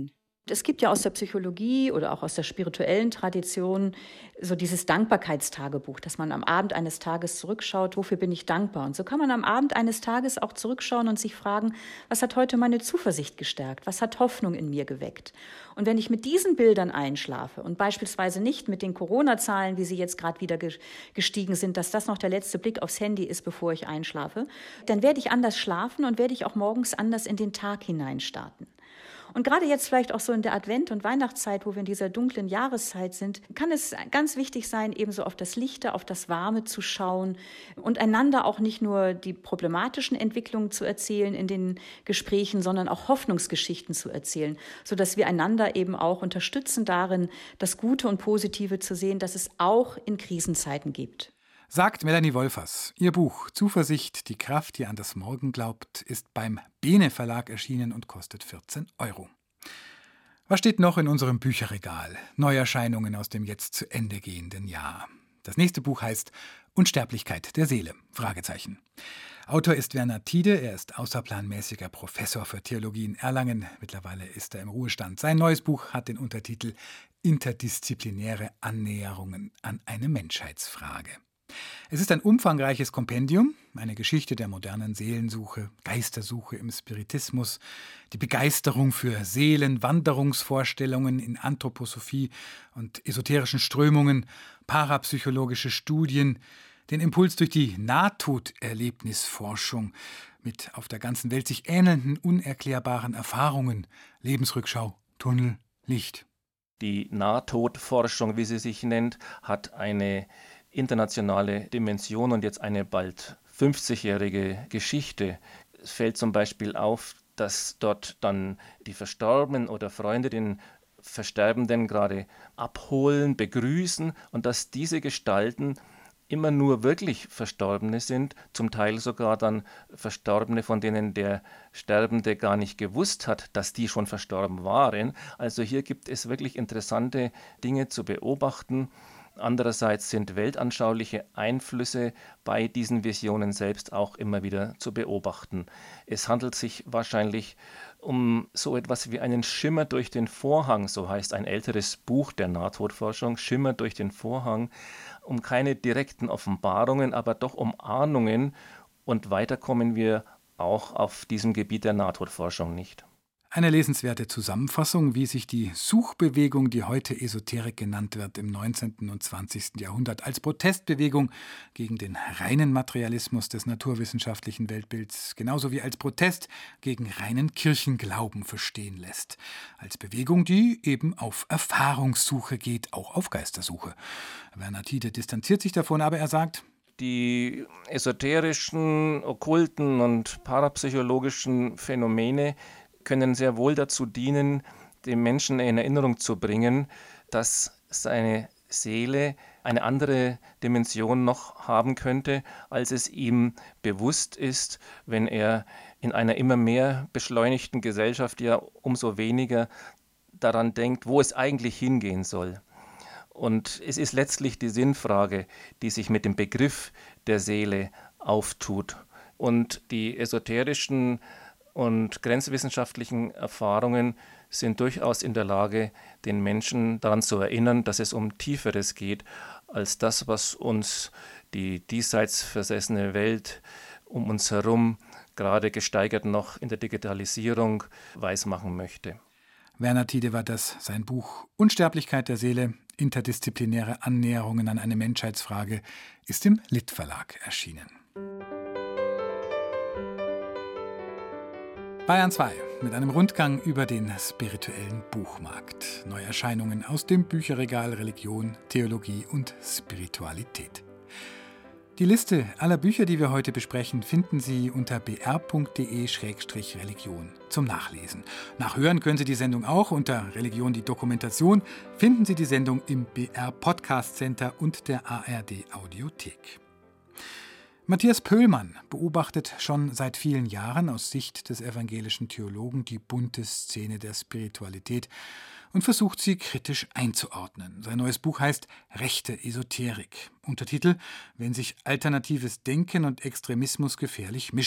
Es gibt ja aus der Psychologie oder auch aus der spirituellen Tradition so dieses Dankbarkeitstagebuch, dass man am Abend eines Tages zurückschaut, wofür bin ich dankbar? Und so kann man am Abend eines Tages auch zurückschauen und sich fragen, was hat heute meine Zuversicht gestärkt? Was hat Hoffnung in mir geweckt? Und wenn ich mit diesen Bildern einschlafe und beispielsweise nicht mit den Corona-Zahlen, wie sie jetzt gerade wieder gestiegen sind, dass das noch der letzte Blick aufs Handy ist, bevor ich einschlafe, dann werde ich anders schlafen und werde ich auch morgens anders in den Tag hineinstarten. Und gerade jetzt vielleicht auch so in der Advent- und Weihnachtszeit, wo wir in dieser dunklen Jahreszeit sind, kann es ganz wichtig sein, ebenso auf das Lichte, auf das Warme zu schauen und einander auch nicht nur die problematischen Entwicklungen zu erzählen in den Gesprächen, sondern auch Hoffnungsgeschichten zu erzählen, sodass wir einander eben auch unterstützen darin, das Gute und Positive zu sehen, dass es auch in Krisenzeiten gibt. Sagt Melanie Wolfers. Ihr Buch Zuversicht, die Kraft, die an das Morgen glaubt, ist beim Bene Verlag erschienen und kostet vierzehn Euro. Was steht noch in unserem Bücherregal? Neuerscheinungen aus dem jetzt zu Ende gehenden Jahr. Das nächste Buch heißt Unsterblichkeit der Seele? Fragezeichen. Autor ist Werner Tiede, er ist außerplanmäßiger Professor für Theologie in Erlangen. Mittlerweile ist er im Ruhestand. Sein neues Buch hat den Untertitel Interdisziplinäre Annäherungen an eine Menschheitsfrage. Es ist ein umfangreiches Kompendium, eine Geschichte der modernen Seelensuche, Geistersuche im Spiritismus, die Begeisterung für Seelenwanderungsvorstellungen in Anthroposophie und esoterischen Strömungen, parapsychologische Studien, den Impuls durch die Nahtoderlebnisforschung mit auf der ganzen Welt sich ähnelnden unerklärbaren Erfahrungen, Lebensrückschau, Tunnel, Licht. Die Nahtodforschung, wie sie sich nennt, hat eine internationale Dimension und jetzt eine bald fünfzigjährige Geschichte. Es fällt zum Beispiel auf, dass dort dann die Verstorbenen oder Freunde den Versterbenden gerade abholen, begrüßen und dass diese Gestalten immer nur wirklich Verstorbene sind, zum Teil sogar dann Verstorbene, von denen der Sterbende gar nicht gewusst hat, dass die schon verstorben waren. Also hier gibt es wirklich interessante Dinge zu beobachten. Andererseits sind weltanschauliche Einflüsse bei diesen Visionen selbst auch immer wieder zu beobachten. Es handelt sich wahrscheinlich um so etwas wie einen Schimmer durch den Vorhang, so heißt ein älteres Buch der Nahtodforschung, Schimmer durch den Vorhang, um keine direkten Offenbarungen, aber doch um Ahnungen, und weiter kommen wir auch auf diesem Gebiet der Nahtodforschung nicht. Eine lesenswerte Zusammenfassung, wie sich die Suchbewegung, die heute Esoterik genannt wird, im neunzehnten und zwanzigsten Jahrhundert als Protestbewegung gegen den reinen Materialismus des naturwissenschaftlichen Weltbilds, genauso wie als Protest gegen reinen Kirchenglauben verstehen lässt. Als Bewegung, die eben auf Erfahrungssuche geht, auch auf Geistersuche. Werner Tiede distanziert sich davon, aber er sagt: Die esoterischen, okkulten und parapsychologischen Phänomene können sehr wohl dazu dienen, dem Menschen in Erinnerung zu bringen, dass seine Seele eine andere Dimension noch haben könnte, als es ihm bewusst ist, wenn er in einer immer mehr beschleunigten Gesellschaft ja umso weniger daran denkt, wo es eigentlich hingehen soll. Und es ist letztlich die Sinnfrage, die sich mit dem Begriff der Seele auftut. Und die esoterischen und grenzwissenschaftlichen Erfahrungen sind durchaus in der Lage, den Menschen daran zu erinnern, dass es um Tieferes geht, als das, was uns die diesseits versessene Welt um uns herum, gerade gesteigert noch in der Digitalisierung, weismachen möchte. Werner Tiede war das, sein Buch Unsterblichkeit der Seele, interdisziplinäre Annäherungen an eine Menschheitsfrage, ist im Litt Verlag erschienen. Bayern zwei mit einem Rundgang über den spirituellen Buchmarkt. Neuerscheinungen aus dem Bücherregal Religion, Theologie und Spiritualität. Die Liste aller Bücher, die wir heute besprechen, finden Sie unter b r punkt d e Schrägstrich Religion zum Nachlesen. Nachhören können Sie die Sendung auch unter Religion die Dokumentation. Finden Sie die Sendung im B R Podcast Center und der A R D Audiothek. Matthias Pöhlmann beobachtet schon seit vielen Jahren aus Sicht des evangelischen Theologen die bunte Szene der Spiritualität und versucht sie kritisch einzuordnen. Sein neues Buch heißt Rechte Esoterik. Untertitel: Wenn sich alternatives Denken und Extremismus gefährlich mischen.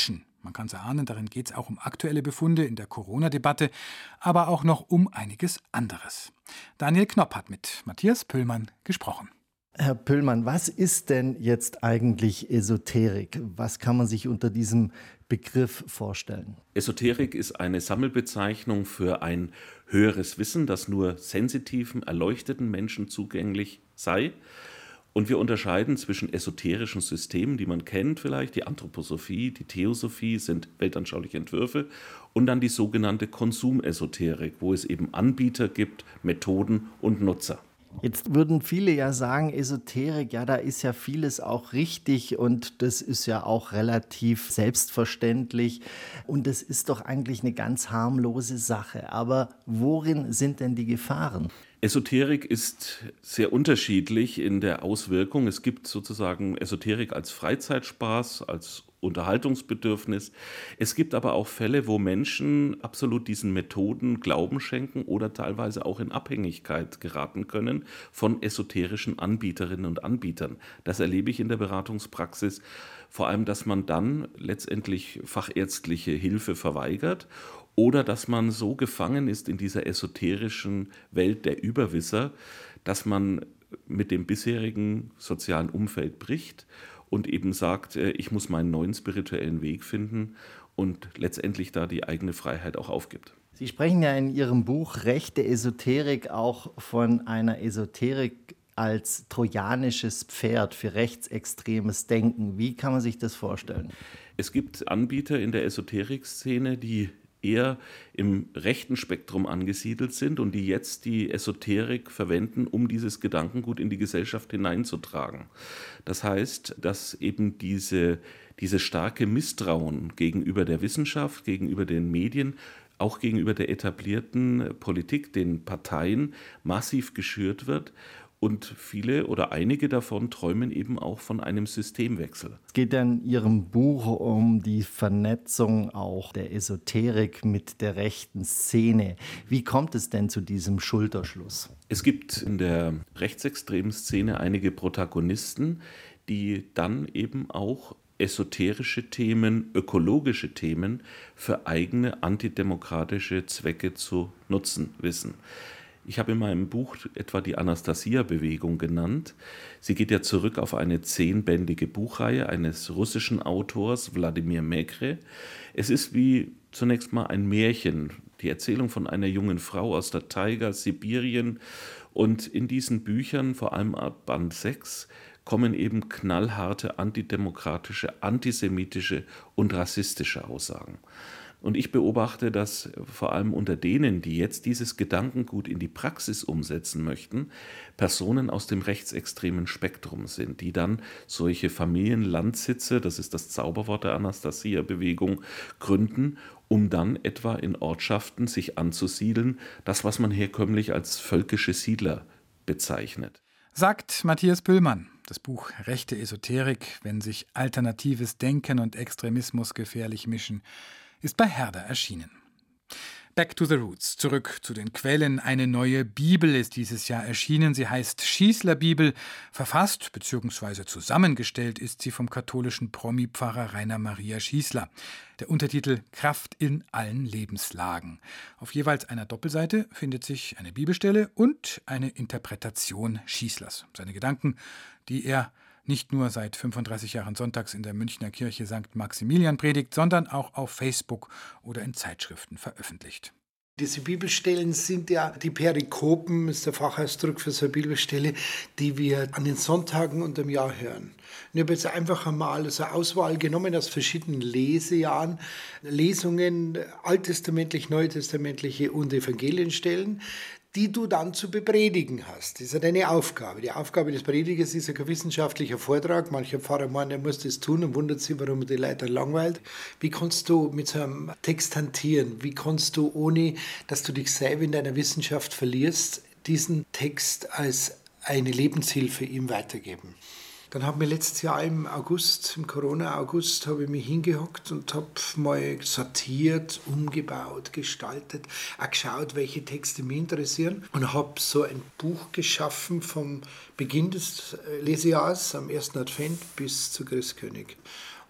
Man kann es erahnen, darin geht es auch um aktuelle Befunde in der Corona-Debatte, aber auch noch um einiges anderes. Daniel Knopp hat mit Matthias Pöllmann gesprochen. Herr Pöllmann, was ist denn jetzt eigentlich Esoterik? Was kann man sich unter diesem Begriff vorstellen? Esoterik ist eine Sammelbezeichnung für ein höheres Wissen, das nur sensitiven, erleuchteten Menschen zugänglich sei. Und wir unterscheiden zwischen esoterischen Systemen, die man kennt vielleicht, die Anthroposophie, die Theosophie sind weltanschauliche Entwürfe, und dann die sogenannte Konsumesoterik, wo es eben Anbieter gibt, Methoden und Nutzer. Jetzt würden viele ja sagen, Esoterik, ja, da ist ja vieles auch richtig und das ist ja auch relativ selbstverständlich und das ist doch eigentlich eine ganz harmlose Sache. Aber worin sind denn die Gefahren? Esoterik ist sehr unterschiedlich in der Auswirkung. Es gibt sozusagen Esoterik als Freizeitspaß, als Unterhaltungsbedürfnis. Es gibt aber auch Fälle, wo Menschen absolut diesen Methoden Glauben schenken oder teilweise auch in Abhängigkeit geraten können von esoterischen Anbieterinnen und Anbietern. Das erlebe ich in der Beratungspraxis. Vor allem, dass man dann letztendlich fachärztliche Hilfe verweigert oder dass man so gefangen ist in dieser esoterischen Welt der Überwisser, dass man mit dem bisherigen sozialen Umfeld bricht und eben sagt, ich muss meinen neuen spirituellen Weg finden und letztendlich da die eigene Freiheit auch aufgibt. Sie sprechen ja in Ihrem Buch Rechte Esoterik auch von einer Esoterik als trojanisches Pferd für rechtsextremes Denken. Wie kann man sich das vorstellen? Es gibt Anbieter in der Esoterik-Szene, die eher im rechten Spektrum angesiedelt sind und die jetzt die Esoterik verwenden, um dieses Gedankengut in die Gesellschaft hineinzutragen. Das heißt, dass eben diese, diese starke Misstrauen gegenüber der Wissenschaft, gegenüber den Medien, auch gegenüber der etablierten Politik, den Parteien massiv geschürt wird. Und viele oder einige davon träumen eben auch von einem Systemwechsel. Es geht ja in Ihrem Buch um die Vernetzung auch der Esoterik mit der rechten Szene. Wie kommt es denn zu diesem Schulterschluss? Es gibt in der rechtsextremen Szene einige Protagonisten, die dann eben auch esoterische Themen, ökologische Themen für eigene antidemokratische Zwecke zu nutzen wissen. Ich habe in meinem Buch etwa die Anastasia-Bewegung genannt. Sie geht ja zurück auf eine zehnbändige Buchreihe eines russischen Autors, Wladimir Mekre. Es ist wie zunächst mal ein Märchen, die Erzählung von einer jungen Frau aus der Taiga, Sibirien. Und in diesen Büchern, vor allem ab Band sechs, kommen eben knallharte antidemokratische, antisemitische und rassistische Aussagen. Und ich beobachte, dass vor allem unter denen, die jetzt dieses Gedankengut in die Praxis umsetzen möchten, Personen aus dem rechtsextremen Spektrum sind, die dann solche Familienlandsitze, das ist das Zauberwort der Anastasia-Bewegung, gründen, um dann etwa in Ortschaften sich anzusiedeln, das, was man herkömmlich als völkische Siedler bezeichnet. Sagt Matthias Pöllmann. Das Buch Rechte Esoterik, wenn sich alternatives Denken und Extremismus gefährlich mischen, ist bei Herder erschienen. Back to the Roots, zurück zu den Quellen. Eine neue Bibel ist dieses Jahr erschienen. Sie heißt Schießler-Bibel. Verfasst bzw. zusammengestellt ist sie vom katholischen Promi-Pfarrer Rainer Maria Schießler. Der Untertitel Kraft in allen Lebenslagen. Auf jeweils einer Doppelseite findet sich eine Bibelstelle und eine Interpretation Schießlers. Seine Gedanken, die er nicht nur seit fünfunddreißig Jahren sonntags in der Münchner Kirche Sankt Maximilian predigt, sondern auch auf Facebook oder in Zeitschriften veröffentlicht. Diese Bibelstellen sind ja die Perikopen, ist der Fachausdruck für so eine Bibelstelle, die wir an den Sonntagen und im Jahr hören. Ich habe jetzt einfach einmal so eine Auswahl genommen aus verschiedenen Lesejahren, Lesungen, alttestamentlich, neutestamentliche und Evangelienstellen, die du dann zu bepredigen hast. Das ist ja deine Aufgabe. Die Aufgabe des Predigers ist ja kein wissenschaftlicher Vortrag. Mancher Pfarrer meint, er muss das tun und wundert sich, warum die Leute langweilt. Wie kannst du mit so einem Text hantieren? Wie kannst du, ohne dass du dich selber in deiner Wissenschaft verlierst, diesen Text als eine Lebenshilfe ihm weitergeben? Dann habe ich letztes Jahr im August, im Corona-August, habe ich mich hingehockt und habe mal sortiert, umgebaut, gestaltet, auch geschaut, welche Texte mich interessieren und habe so ein Buch geschaffen vom Beginn des Lesejahres, am ersten Advent bis zu Christkönig.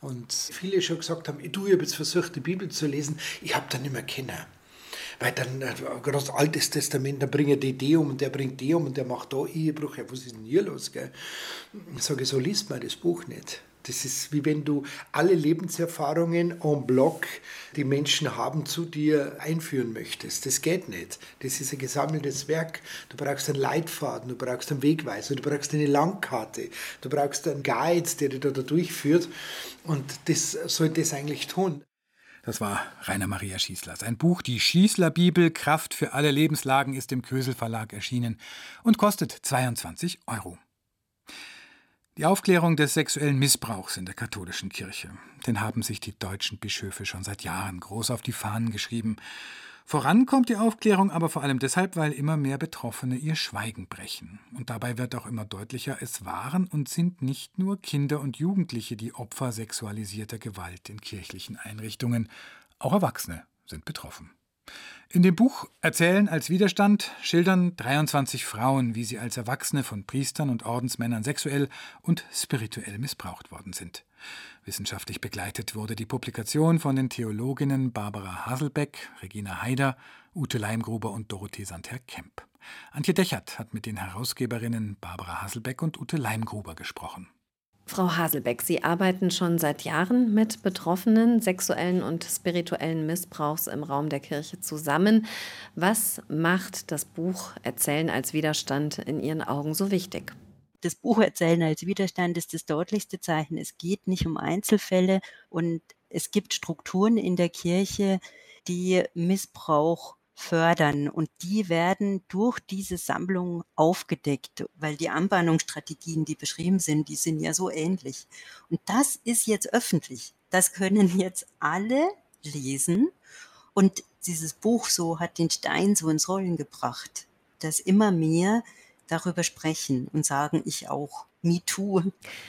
Und viele schon gesagt haben, du, ich habe jetzt versucht, die Bibel zu lesen, ich habe da nicht mehr kennen. Weil dann, gerade das Altes Testament, da bringt die die um und der bringt die um und der macht da Ehebruch. Ja, was ist denn hier los? Gell? Ich sage, so liest man das Buch nicht. Das ist wie wenn du alle Lebenserfahrungen en bloc, die Menschen haben, zu dir einführen möchtest. Das geht nicht. Das ist ein gesammeltes Werk. Du brauchst einen Leitfaden, du brauchst einen Wegweiser, du brauchst eine Landkarte, du brauchst einen Guide, der dich da, da durchführt. Und das soll das eigentlich tun. Das war Rainer Maria Schießler. Sein Buch Die Schießler-Bibel, Kraft für alle Lebenslagen, ist im Kösel Verlag erschienen und kostet zweiundzwanzig Euro. Die Aufklärung des sexuellen Missbrauchs in der katholischen Kirche, den haben sich die deutschen Bischöfe schon seit Jahren groß auf die Fahnen geschrieben. Voran kommt die Aufklärung aber vor allem deshalb, weil immer mehr Betroffene ihr Schweigen brechen. Und dabei wird auch immer deutlicher, es waren und sind nicht nur Kinder und Jugendliche die Opfer sexualisierter Gewalt in kirchlichen Einrichtungen. Auch Erwachsene sind betroffen. In dem Buch Erzählen als Widerstand schildern dreiundzwanzig Frauen, wie sie als Erwachsene von Priestern und Ordensmännern sexuell und spirituell missbraucht worden sind. Wissenschaftlich begleitet wurde die Publikation von den Theologinnen Barbara Haselbeck, Regina Haider, Ute Leimgruber und Dorothee Santer-Kemp. Antje Dechert hat mit den Herausgeberinnen Barbara Haselbeck und Ute Leimgruber gesprochen. Frau Haselbeck, Sie arbeiten schon seit Jahren mit Betroffenen sexuellen und spirituellen Missbrauchs im Raum der Kirche zusammen. Was macht das Buch Erzählen als Widerstand in Ihren Augen so wichtig? Das Buch Erzählen als Widerstand ist das deutlichste Zeichen. Es geht nicht um Einzelfälle und es gibt Strukturen in der Kirche, die Missbrauch fördern und die werden durch diese Sammlung aufgedeckt, weil die Anbahnungsstrategien, die beschrieben sind, die sind ja so ähnlich. Und das ist jetzt öffentlich. Das können jetzt alle lesen und dieses Buch so hat den Stein so ins Rollen gebracht, dass immer mehr darüber sprechen und sagen, ich auch, me too.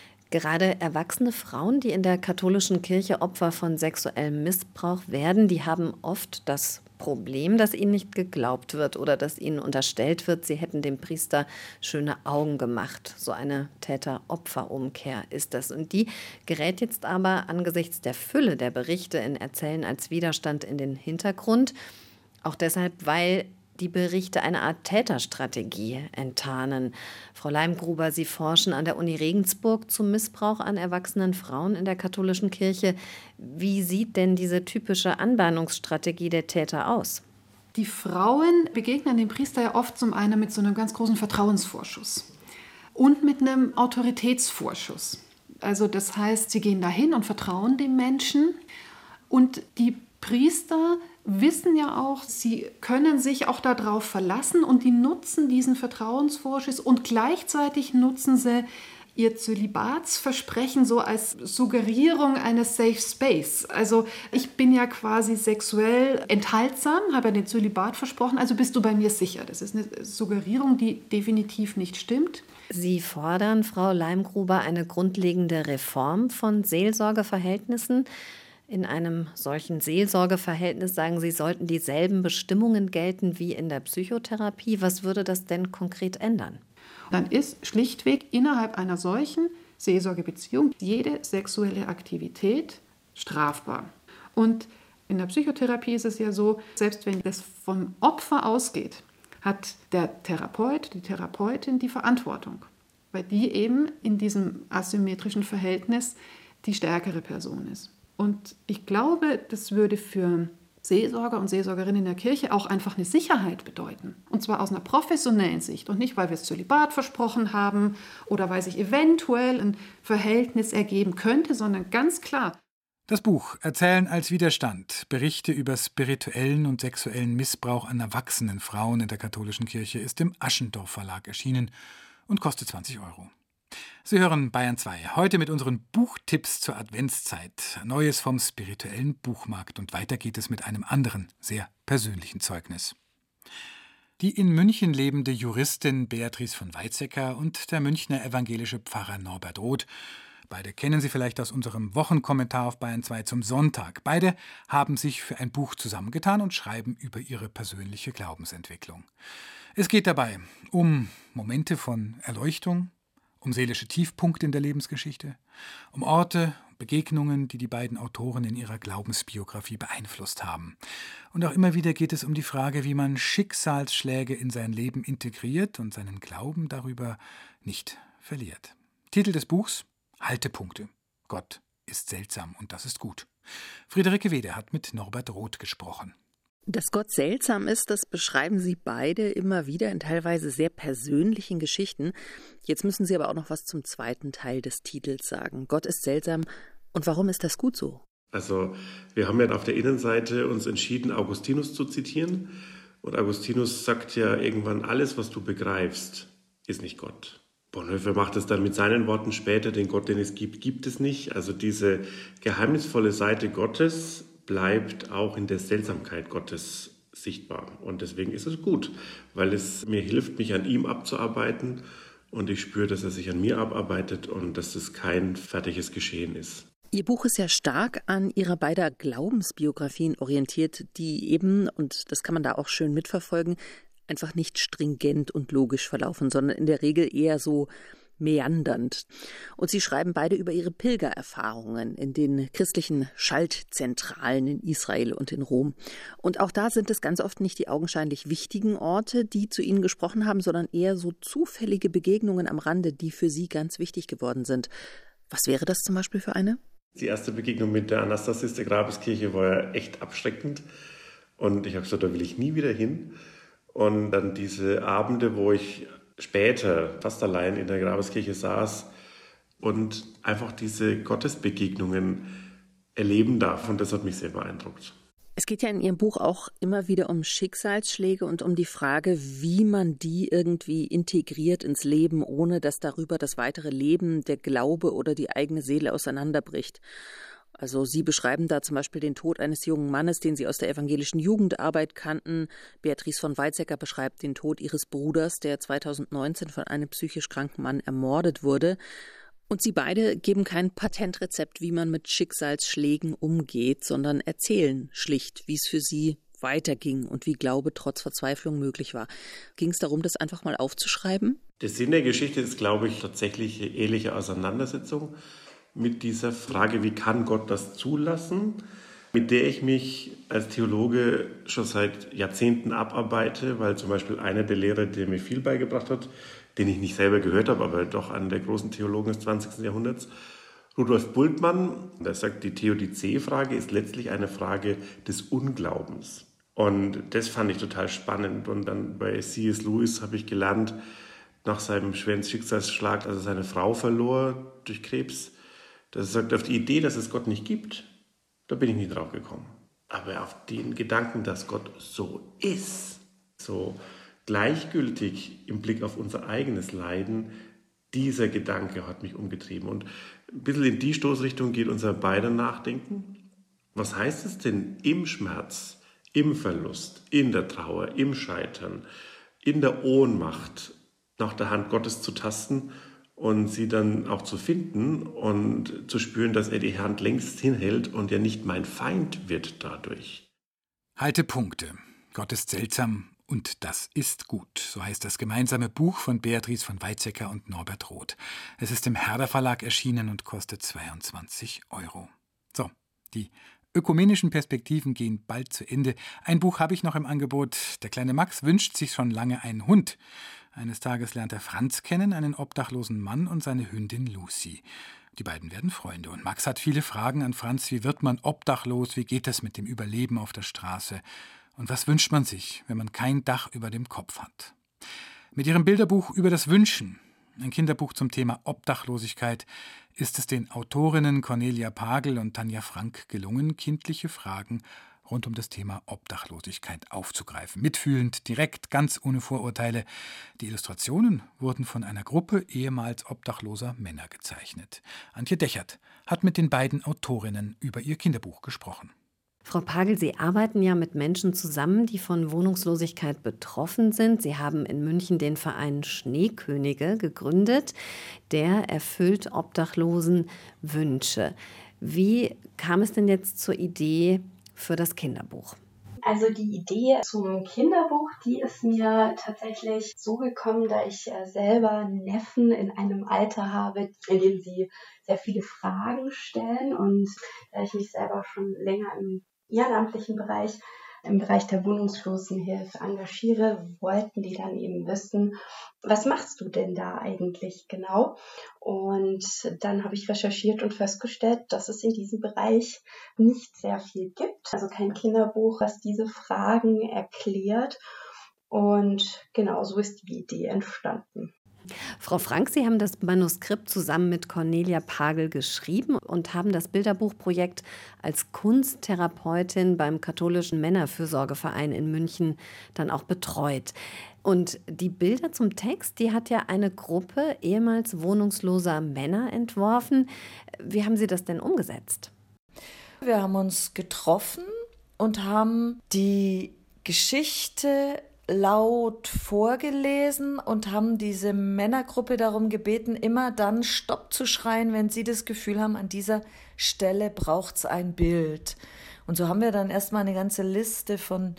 Gerade erwachsene Frauen, die in der katholischen Kirche Opfer von sexuellem Missbrauch werden, die haben oft das Problem, dass ihnen nicht geglaubt wird oder dass ihnen unterstellt wird, sie hätten dem Priester schöne Augen gemacht. So eine Täter-Opfer-Umkehr ist das. Und die gerät jetzt aber angesichts der Fülle der Berichte in Erzählen als Widerstand in den Hintergrund. Auch deshalb, weil die Berichte eine Art Täterstrategie enttarnen. Frau Leimgruber, Sie forschen an der Uni Regensburg zum Missbrauch an erwachsenen Frauen in der katholischen Kirche. Wie sieht denn diese typische Anbahnungsstrategie der Täter aus? Die Frauen begegnen dem Priester ja oft zum einen mit so einem ganz großen Vertrauensvorschuss und mit einem Autoritätsvorschuss. Also das heißt, sie gehen dahin und vertrauen dem Menschen und die Priester wissen ja auch, sie können sich auch darauf verlassen und die nutzen diesen Vertrauensvorschuss und gleichzeitig nutzen sie ihr Zölibatsversprechen so als Suggerierung eines Safe Space. Also ich bin ja quasi sexuell enthaltsam, habe ja den Zölibat versprochen, also bist du bei mir sicher. Das ist eine Suggerierung, die definitiv nicht stimmt. Sie fordern, Frau Leimgruber, eine grundlegende Reform von Seelsorgeverhältnissen. In einem solchen Seelsorgeverhältnis, sagen Sie, sollten dieselben Bestimmungen gelten wie in der Psychotherapie. Was würde das denn konkret ändern? Dann ist schlichtweg innerhalb einer solchen Seelsorgebeziehung jede sexuelle Aktivität strafbar. Und in der Psychotherapie ist es ja so, selbst wenn das vom Opfer ausgeht, hat der Therapeut, die Therapeutin die Verantwortung, weil die eben in diesem asymmetrischen Verhältnis die stärkere Person ist. Und ich glaube, das würde für Seelsorger und Seelsorgerinnen in der Kirche auch einfach eine Sicherheit bedeuten. Und zwar aus einer professionellen Sicht und nicht, weil wir es Zölibat versprochen haben oder weil sich eventuell ein Verhältnis ergeben könnte, sondern ganz klar. Das Buch Erzählen als Widerstand, Berichte über spirituellen und sexuellen Missbrauch an erwachsenen Frauen in der katholischen Kirche, ist im Aschendorff Verlag erschienen und kostet zwanzig Euro. Sie hören Bayern zwei, heute mit unseren Buchtipps zur Adventszeit. Neues vom spirituellen Buchmarkt. Und weiter geht es mit einem anderen, sehr persönlichen Zeugnis. Die in München lebende Juristin Beatrice von Weizsäcker und der Münchner evangelische Pfarrer Norbert Roth. Beide kennen Sie vielleicht aus unserem Wochenkommentar auf Bayern zwei zum Sonntag. Beide haben sich für ein Buch zusammengetan und schreiben über ihre persönliche Glaubensentwicklung. Es geht dabei um Momente von Erleuchtung, um seelische Tiefpunkte in der Lebensgeschichte, um Orte Begegnungen, die die beiden Autoren in ihrer Glaubensbiografie beeinflusst haben. Und auch immer wieder geht es um die Frage, wie man Schicksalsschläge in sein Leben integriert und seinen Glauben darüber nicht verliert. Titel des Buchs: Haltepunkte. Gott ist seltsam und das ist gut. Friederike Wede hat mit Norbert Roth gesprochen. Dass Gott seltsam ist, das beschreiben Sie beide immer wieder in teilweise sehr persönlichen Geschichten. Jetzt müssen Sie aber auch noch was zum zweiten Teil des Titels sagen. Gott ist seltsam. Und warum ist das gut so? Also wir haben ja auf der Innenseite uns entschieden, Augustinus zu zitieren. Und Augustinus sagt ja irgendwann, alles, was du begreifst, ist nicht Gott. Bonhoeffer macht es dann mit seinen Worten später, den Gott, den es gibt, gibt es nicht. Also diese geheimnisvolle Seite Gottes bleibt auch in der Seltsamkeit Gottes sichtbar. Und deswegen ist es gut, weil es mir hilft, mich an ihm abzuarbeiten. Und ich spüre, dass er sich an mir abarbeitet und dass es kein fertiges Geschehen ist. Ihr Buch ist ja stark an Ihrer beider Glaubensbiografien orientiert, die eben, und das kann man da auch schön mitverfolgen, einfach nicht stringent und logisch verlaufen, sondern in der Regel eher so meandernd. Und Sie schreiben beide über Ihre Pilgererfahrungen in den christlichen Schaltzentralen in Israel und in Rom. Und auch da sind es ganz oft nicht die augenscheinlich wichtigen Orte, die zu Ihnen gesprochen haben, sondern eher so zufällige Begegnungen am Rande, die für Sie ganz wichtig geworden sind. Was wäre das zum Beispiel für eine? Die erste Begegnung mit der Anastasis der Grabeskirche war ja echt abschreckend. Und ich habe gesagt, da will ich nie wieder hin. Und dann diese Abende, wo ich später fast allein in der Grabeskirche saß und einfach diese Gottesbegegnungen erleben darf. Und das hat mich sehr beeindruckt. Es geht ja in Ihrem Buch auch immer wieder um Schicksalsschläge und um die Frage, wie man die irgendwie integriert ins Leben, ohne dass darüber das weitere Leben, der Glaube oder die eigene Seele auseinanderbricht. Also Sie beschreiben da zum Beispiel den Tod eines jungen Mannes, den Sie aus der evangelischen Jugendarbeit kannten. Beatrice von Weizsäcker beschreibt den Tod ihres Bruders, der zweitausendneunzehn von einem psychisch kranken Mann ermordet wurde. Und Sie beide geben kein Patentrezept, wie man mit Schicksalsschlägen umgeht, sondern erzählen schlicht, wie es für Sie weiterging und wie Glaube trotz Verzweiflung möglich war. Ging es darum, das einfach mal aufzuschreiben? Der Sinn der Geschichte ist, glaube ich, tatsächlich eine ehrliche Auseinandersetzung mit dieser Frage, wie kann Gott das zulassen, mit der ich mich als Theologe schon seit Jahrzehnten abarbeite, weil zum Beispiel einer der Lehrer, der mir viel beigebracht hat, den ich nicht selber gehört habe, aber doch einer der großen Theologen des zwanzigsten Jahrhunderts, Rudolf Bultmann, der sagt, die Theodizee-Frage ist letztlich eine Frage des Unglaubens. Und das fand ich total spannend. Und dann bei C S Lewis habe ich gelernt, nach seinem schweren Schicksalsschlag, als er seine Frau verlor durch Krebs, dass er sagt, auf die Idee, dass es Gott nicht gibt, da bin ich nie drauf gekommen. Aber auf den Gedanken, dass Gott so ist, so gleichgültig im Blick auf unser eigenes Leiden, dieser Gedanke hat mich umgetrieben. Und ein bisschen in die Stoßrichtung geht unser beider Nachdenken. Was heißt es denn im Schmerz, im Verlust, in der Trauer, im Scheitern, in der Ohnmacht nach der Hand Gottes zu tasten und sie dann auch zu finden und zu spüren, dass er die Hand längst hinhält und ja nicht mein Feind wird dadurch. Haltepunkte. Gott ist seltsam und das ist gut. So heißt das gemeinsame Buch von Beatrice von Weizsäcker und Norbert Roth. Es ist im Herder Verlag erschienen und kostet zweiundzwanzig Euro. So, die ökumenischen Perspektiven gehen bald zu Ende. Ein Buch habe ich noch im Angebot. Der kleine Max wünscht sich schon lange einen Hund. Eines Tages lernt er Franz kennen, einen obdachlosen Mann und seine Hündin Lucy. Die beiden werden Freunde und Max hat viele Fragen an Franz. Wie wird man obdachlos? Wie geht es mit dem Überleben auf der Straße? Und was wünscht man sich, wenn man kein Dach über dem Kopf hat? Mit ihrem Bilderbuch über das Wünschen, ein Kinderbuch zum Thema Obdachlosigkeit, ist es den Autorinnen Cornelia Pagel und Tanja Frank gelungen, kindliche Fragen rund um das Thema Obdachlosigkeit aufzugreifen. Mitfühlend, direkt, ganz ohne Vorurteile. Die Illustrationen wurden von einer Gruppe ehemals obdachloser Männer gezeichnet. Antje Dechert hat mit den beiden Autorinnen über ihr Kinderbuch gesprochen. Frau Pagel, Sie arbeiten ja mit Menschen zusammen, die von Wohnungslosigkeit betroffen sind. Sie haben in München den Verein Schneekönige gegründet. Der erfüllt Obdachlosen Wünsche. Wie kam es denn jetzt zur Idee für das Kinderbuch? Also die Idee zum Kinderbuch, die ist mir tatsächlich so gekommen, da ich selber Neffen in einem Alter habe, in dem sie sehr viele Fragen stellen, und da ich mich selber schon länger im ehrenamtlichen Bereich, im Bereich der Wohnungslosenhilfe engagiere, wollten die dann eben wissen, was machst du denn da eigentlich genau? Und dann habe ich recherchiert und festgestellt, dass es in diesem Bereich nicht sehr viel gibt. Also kein Kinderbuch, das diese Fragen erklärt. Und genau so ist die Idee entstanden. Frau Frank, Sie haben das Manuskript zusammen mit Cornelia Pagel geschrieben und haben das Bilderbuchprojekt als Kunsttherapeutin beim katholischen Männerfürsorgeverein in München dann auch betreut. Und die Bilder zum Text, die hat ja eine Gruppe ehemals wohnungsloser Männer entworfen. Wie haben Sie das denn umgesetzt? Wir haben uns getroffen und haben die Geschichte laut vorgelesen und haben diese Männergruppe darum gebeten, immer dann Stopp zu schreien, wenn sie das Gefühl haben, an dieser Stelle braucht es ein Bild. Und so haben wir dann erstmal eine ganze Liste von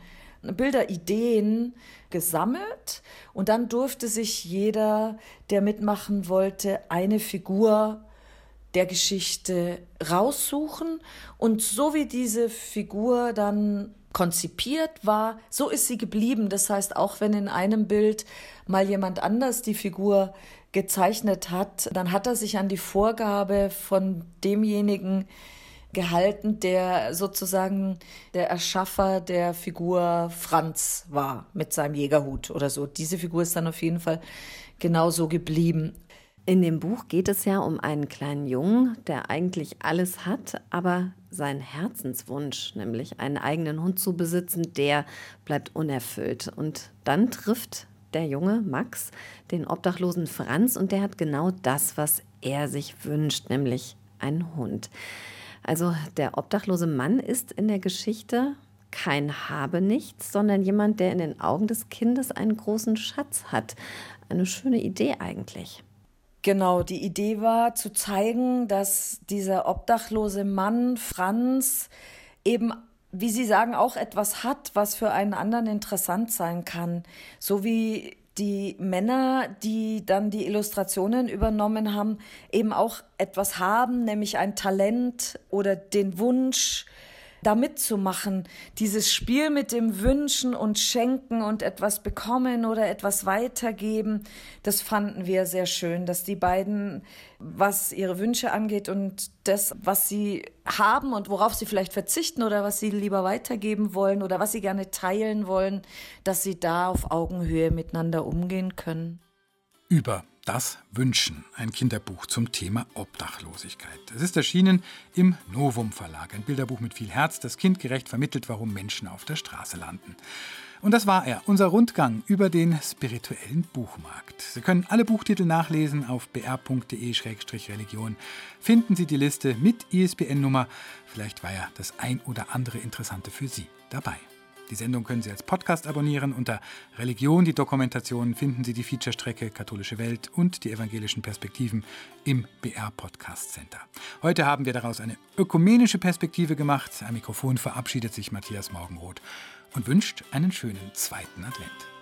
Bilderideen gesammelt, und dann durfte sich jeder, der mitmachen wollte, eine Figur der Geschichte raussuchen, und so wie diese Figur dann konzipiert war, so ist sie geblieben. Das heißt, auch wenn in einem Bild mal jemand anders die Figur gezeichnet hat, dann hat er sich an die Vorgabe von demjenigen gehalten, der sozusagen der Erschaffer der Figur Franz war mit seinem Jägerhut oder so. Diese Figur ist dann auf jeden Fall genauso geblieben. In dem Buch geht es ja um einen kleinen Jungen, der eigentlich alles hat, aber sein Herzenswunsch, nämlich einen eigenen Hund zu besitzen, der bleibt unerfüllt. Und dann trifft der Junge Max den obdachlosen Franz, und der hat genau das, was er sich wünscht, nämlich einen Hund. Also der obdachlose Mann ist in der Geschichte kein Habenichts, sondern jemand, der in den Augen des Kindes einen großen Schatz hat. Eine schöne Idee eigentlich. Genau, die Idee war zu zeigen, dass dieser obdachlose Mann, Franz, eben, wie Sie sagen, auch etwas hat, was für einen anderen interessant sein kann. So wie die Männer, die dann die Illustrationen übernommen haben, eben auch etwas haben, nämlich ein Talent oder den Wunsch, da mitzumachen. Dieses Spiel mit dem Wünschen und Schenken und etwas bekommen oder etwas weitergeben, das fanden wir sehr schön, dass die beiden, was ihre Wünsche angeht und das, was sie haben und worauf sie vielleicht verzichten oder was sie lieber weitergeben wollen oder was sie gerne teilen wollen, dass sie da auf Augenhöhe miteinander umgehen können. Über das Wünschen, ein Kinderbuch zum Thema Obdachlosigkeit. Es ist erschienen im Novum Verlag, ein Bilderbuch mit viel Herz, das kindgerecht vermittelt, warum Menschen auf der Straße landen. Und das war er, unser Rundgang über den spirituellen Buchmarkt. Sie können alle Buchtitel nachlesen auf b r punkt d e slash religion. Finden Sie die Liste mit I S B N-Nummer. Vielleicht war ja das ein oder andere Interessante für Sie dabei. Die Sendung können Sie als Podcast abonnieren. Unter Religion, die Dokumentation, finden Sie die Featurestrecke Katholische Welt und die evangelischen Perspektiven im B R Podcast Center. Heute haben wir daraus eine ökumenische Perspektive gemacht. Am Mikrofon verabschiedet sich Matthias Morgenroth und wünscht einen schönen zweiten Advent.